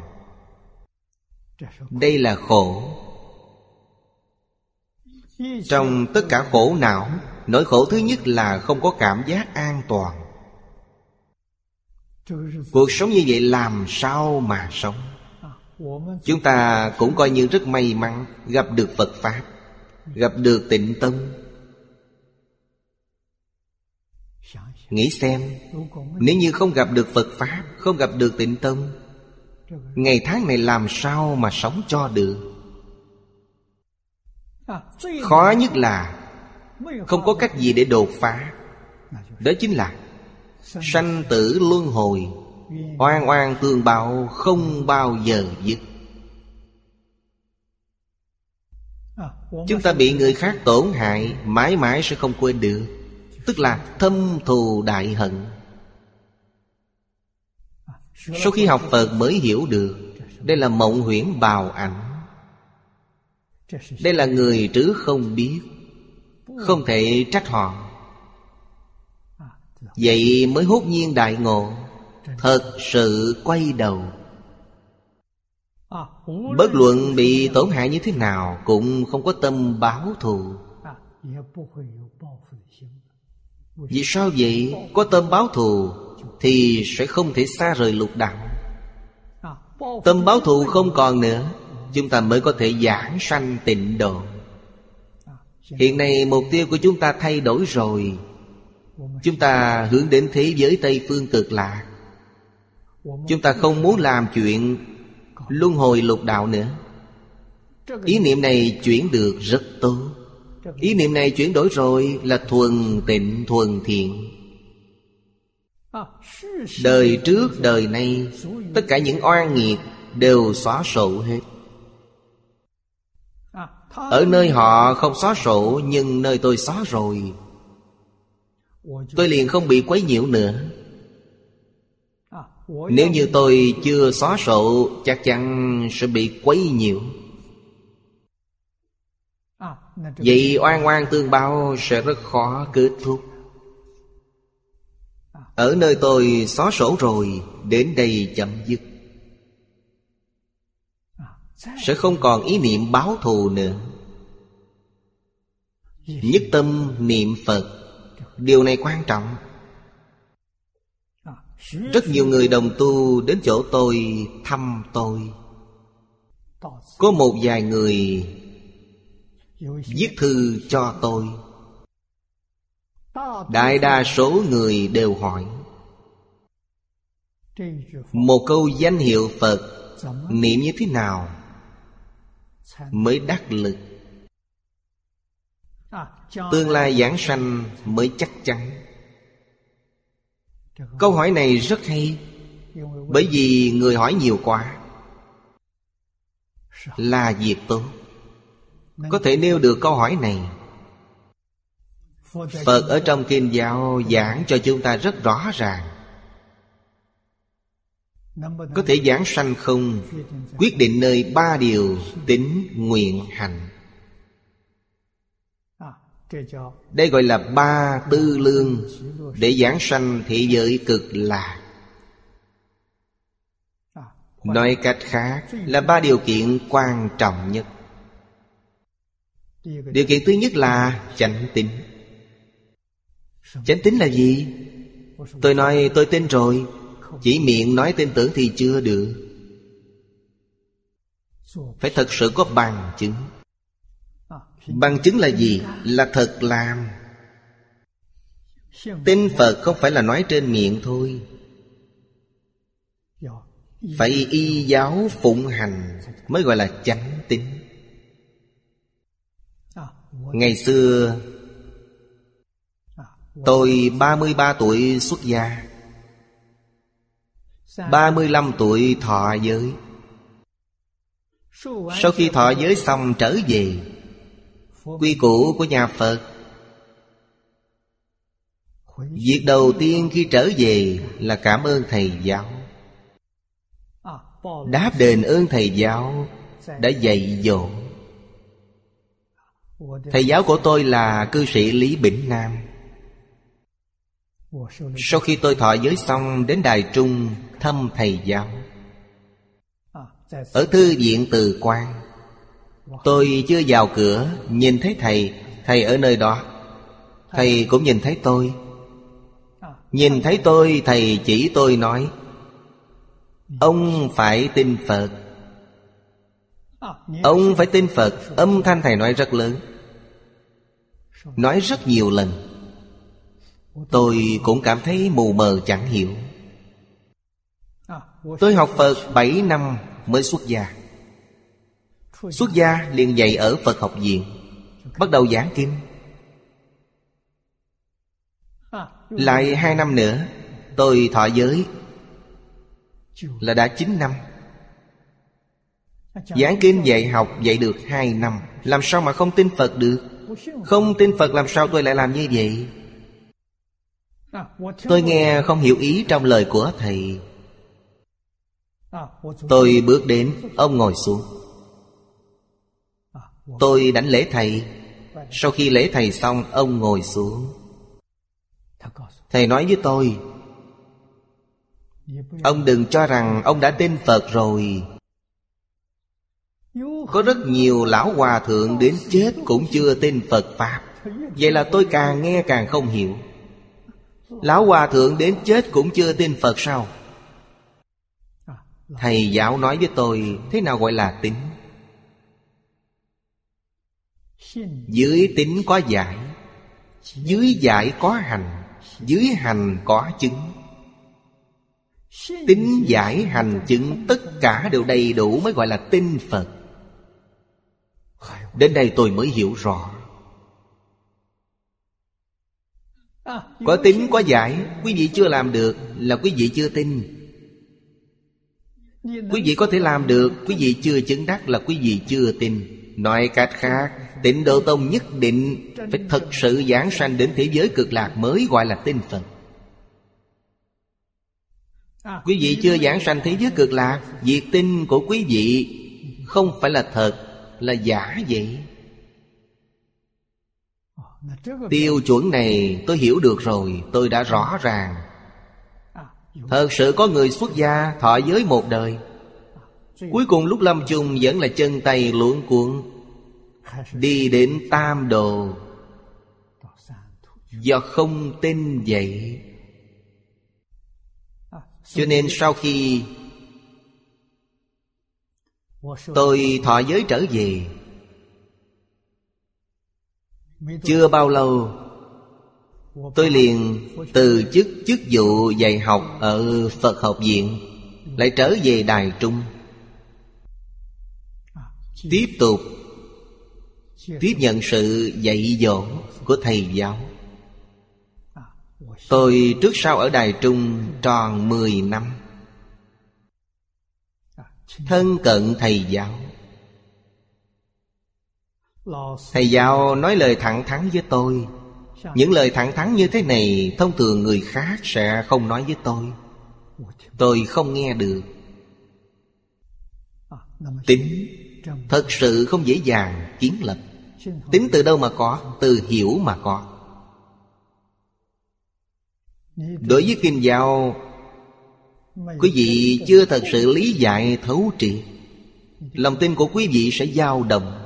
S1: Đây là khổ. Trong tất cả khổ não, nỗi khổ thứ nhất là không có cảm giác an toàn. Cuộc sống như vậy làm sao mà sống? Chúng ta cũng coi như rất may mắn gặp được Phật Pháp, gặp được Tịnh Tông. Nghĩ xem, nếu như không gặp được Phật Pháp, không gặp được Tịnh Tông, ngày tháng này làm sao mà sống cho được? Khó nhất là không có cách gì để đột phá. Đó chính là sanh tử luân hồi, oan oan tương báo không bao giờ dứt. Chúng ta bị người khác tổn hại, mãi mãi sẽ không quên được. Tức là thâm thù đại hận. Sau khi học Phật mới hiểu được, đây là mộng huyễn bào ảnh. Đây là người trước không biết, không thể trách họ. Vậy mới hốt nhiên đại ngộ, thật sự quay đầu. Bất luận bị tổn hại như thế nào, cũng không có tâm báo thù. Vì sao vậy? Có tâm báo thù thì sẽ không thể xa rời lục đạo. Tâm báo thù không còn nữa, chúng ta mới có thể giảng sanh tịnh độ. Hiện nay mục tiêu của chúng ta thay đổi rồi. Chúng ta hướng đến thế giới Tây Phương Cực Lạc. Chúng ta không muốn làm chuyện luân hồi lục đạo nữa. Ý niệm này chuyển được rất tốt. Ý niệm này chuyển đổi rồi là thuần tịnh thuần thiện. Đời trước đời nay, tất cả những oan nghiệt đều xóa sổ hết. Ở nơi họ không xóa sổ, nhưng nơi tôi xóa rồi, tôi liền không bị quấy nhiễu nữa. Nếu như tôi chưa xóa sổ, chắc chắn sẽ bị quấy nhiễu. Vậy oan oan tương báo sẽ rất khó kết thúc. Ở nơi tôi xóa sổ rồi, đến đây chấm dứt. Sẽ không còn ý niệm báo thù nữa. Nhất tâm niệm Phật, điều này quan trọng. Rất nhiều người đồng tu đến chỗ tôi thăm tôi. Có một vài người viết thư cho tôi. Đại đa số người đều hỏi một câu danh hiệu Phật niệm như thế nào mới đắc lực, tương lai giảng sanh mới chắc chắn. Câu hỏi này rất hay, bởi vì người hỏi nhiều quá. Là việc tốt. Có thể nêu được câu hỏi này. Phật ở trong kinh giáo giảng cho chúng ta rất rõ ràng. Có thể giảng sanh không, quyết định nơi 3 điều tín nguyện hành. Đây gọi là 3 tư lương để giảng sanh thế giới cực lạc. Nói cách khác là 3 điều kiện quan trọng nhất. Điều kiện thứ nhất là chánh tín. Chánh tín là gì? Tôi nói tôi tin rồi, chỉ miệng nói tin tưởng thì chưa được. Phải thật sự có bằng chứng. Bằng chứng là gì? Là thật làm. Tin Phật không phải là nói trên miệng thôi, phải y giáo phụng hành mới gọi là chánh tín. Ngày xưa tôi 33 tuổi xuất gia, 35 tuổi thọ giới. Sau khi thọ giới xong trở về, quy củ của nhà Phật, việc đầu tiên khi trở về là cảm ơn thầy giáo, đáp đền ơn thầy giáo đã dạy dỗ. Thầy giáo của tôi là cư sĩ Lý Bỉnh Nam. Sau khi tôi thọ giới xong, đến Đài Trung thăm thầy giáo. Ở thư viện Từ Quan, tôi chưa vào cửa, nhìn thấy thầy. Thầy ở nơi đó. Thầy cũng nhìn thấy tôi. Nhìn thấy tôi, thầy chỉ tôi nói: ông phải tin Phật. Ông phải tin Phật. Âm thanh thầy nói rất lớn, nói rất nhiều lần. Tôi cũng cảm thấy mù mờ chẳng hiểu. Tôi học Phật 7 năm mới xuất gia. Xuất gia liền dạy ở Phật học viện, bắt đầu giảng kinh. Lại 2 năm nữa tôi thọ giới, là đã 9 năm. Giảng kinh dạy học dạy được 2 năm, làm sao mà không tin Phật được? Không tin Phật làm sao tôi lại làm như vậy? Tôi nghe không hiểu ý trong lời của thầy. Tôi bước đến, ông ngồi xuống. Tôi đảnh lễ thầy. Sau khi lễ thầy xong, ông ngồi xuống. Thầy nói với tôi: ông đừng cho rằng ông đã tin Phật rồi. Có rất nhiều lão hòa thượng đến chết cũng chưa tin Phật Pháp. Vậy là tôi càng nghe càng không hiểu. Lão hòa thượng đến chết cũng chưa tin Phật sao? Thầy giáo nói với tôi thế nào gọi là tín. Dưới tín có giải, dưới giải có hành, dưới hành có chứng. Tín giải hành chứng tất cả đều đầy đủ mới gọi là tin Phật. Đến đây tôi mới hiểu rõ. Có tín có giải, quý vị chưa làm được là quý vị chưa tin. Quý vị có thể làm được, quý vị chưa chứng đắc là quý vị chưa tin. Nói cách khác, Tịnh Độ Tông nhất định phải thật sự giảng sanh đến thế giới cực lạc mới gọi là tin Phật. Quý vị chưa giảng sanh thế giới cực lạc, việc tin của quý vị không phải là thật, là giả vậy. Tiêu chuẩn này tôi hiểu được rồi, tôi đã rõ ràng. Thật sự có người xuất gia thọ giới một đời, cuối cùng lúc lâm chung vẫn là chân tay luống cuống, đi đến tam đồ. Do không tin vậy. Cho nên sau khi tôi thọ giới trở về, chưa bao lâu tôi liền từ chức chức vụ dạy học ở Phật học viện, lại trở về Đài Trung, tiếp tục tiếp nhận sự dạy dỗ của thầy giáo. Tôi trước sau ở Đài Trung tròn 10 năm, thân cận thầy giáo. Thầy giáo nói lời thẳng thắn với tôi. Những lời thẳng thắn như thế này thông thường người khác sẽ không nói với tôi. Tôi không nghe được. Tín thật sự không dễ dàng kiến lập. Tín từ đâu mà có? Từ hiểu mà có. Đối với kinh giáo, quý vị chưa thật sự lý giải thấu triệt, lòng tin của quý vị sẽ dao động.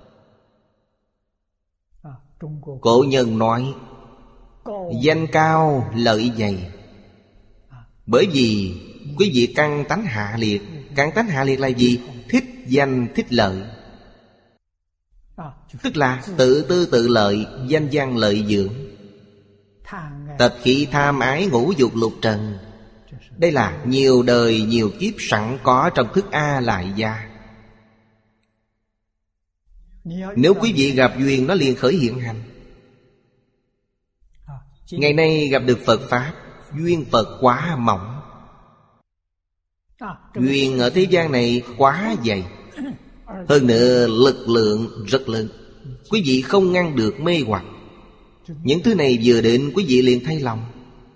S1: Cổ nhân nói danh cao lợi dày. Bởi vì quý vị căn tánh hạ liệt. Căn tánh hạ liệt là gì? Thích danh thích lợi, tức là tự tư tự lợi, danh văn lợi dưỡng. Tập khí tham ái ngũ dục lục trần, đây là nhiều đời nhiều kiếp sẵn có trong thức A Lại Gia. Nếu quý vị gặp duyên, nó liền khởi hiện hành. Ngày nay gặp được Phật Pháp, duyên Phật quá mỏng. Duyên ở thế gian này quá dày, hơn nữa lực lượng rất lớn. Quý vị không ngăn được mê hoặc. Những thứ này vừa đến, quý vị liền thay lòng,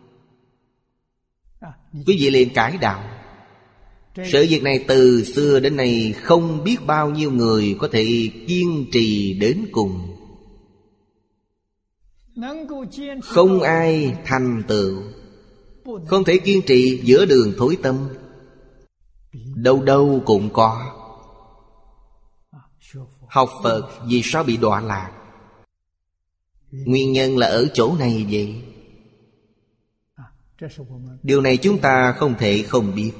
S1: quý vị liền cải đạo. Sự việc này từ xưa đến nay không biết bao nhiêu người có thể kiên trì đến cùng. Không ai thành tựu, không thể kiên trì giữa đường thối tâm. Đâu đâu cũng có. Học Phật vì sao bị đọa lạc? Nguyên nhân là ở chỗ này vậy. Điều này chúng ta không thể không biết.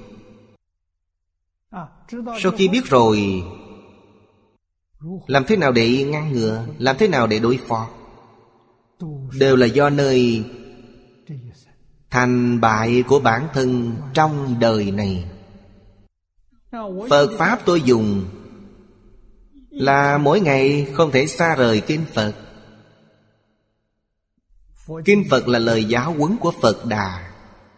S1: Sau khi biết rồi, làm thế nào để ngăn ngừa, làm thế nào để đối phó, đều là do nơi thành bại của bản thân trong đời này. Phật Pháp tôi dùng là mỗi ngày không thể xa rời kinh Phật. Kinh Phật là lời giáo huấn của Phật Đà.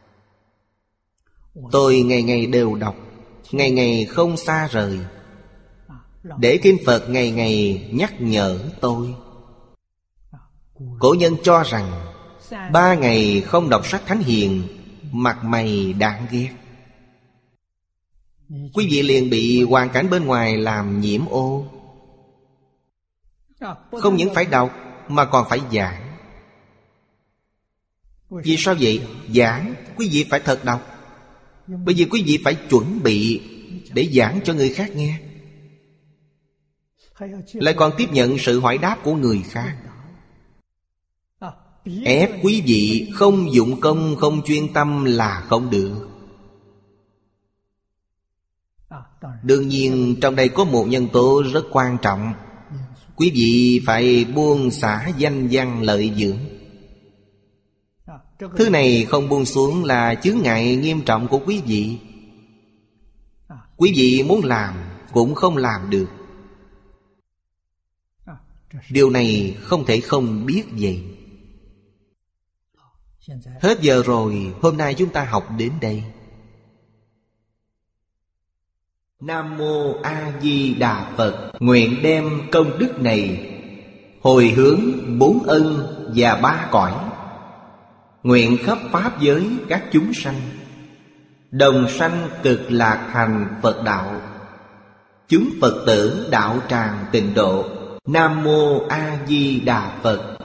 S1: Tôi ngày ngày đều đọc, ngày ngày không xa rời, để kinh Phật ngày ngày nhắc nhở tôi. Cổ nhân cho rằng 3 ngày không đọc sách Thánh Hiền, mặt mày đáng ghét. Quý vị liền bị hoàn cảnh bên ngoài làm nhiễm ô. Không những phải đọc mà còn phải giảng. Vì sao vậy? Giảng, quý vị phải thật đọc. Bởi vì quý vị phải chuẩn bị để giảng cho người khác nghe, lại còn tiếp nhận sự hỏi đáp của người khác. Ép quý vị không dụng công, không chuyên tâm là không được. Đương nhiên trong đây có một nhân tố rất quan trọng. Quý vị phải buông xả danh văn lợi dưỡng. Thứ này không buông xuống là chướng ngại nghiêm trọng của quý vị. Quý vị muốn làm cũng không làm được. Điều này không thể không biết vậy. Hết giờ rồi, hôm nay chúng ta học đến đây. Nam Mô A Di Đà Phật. Nguyện đem công đức này hồi hướng 4 ân và 3 cõi, nguyện khắp pháp giới các chúng sanh đồng sanh cực lạc thành Phật đạo. Chúng Phật tử đạo tràng tịnh độ. Nam Mô A Di Đà Phật.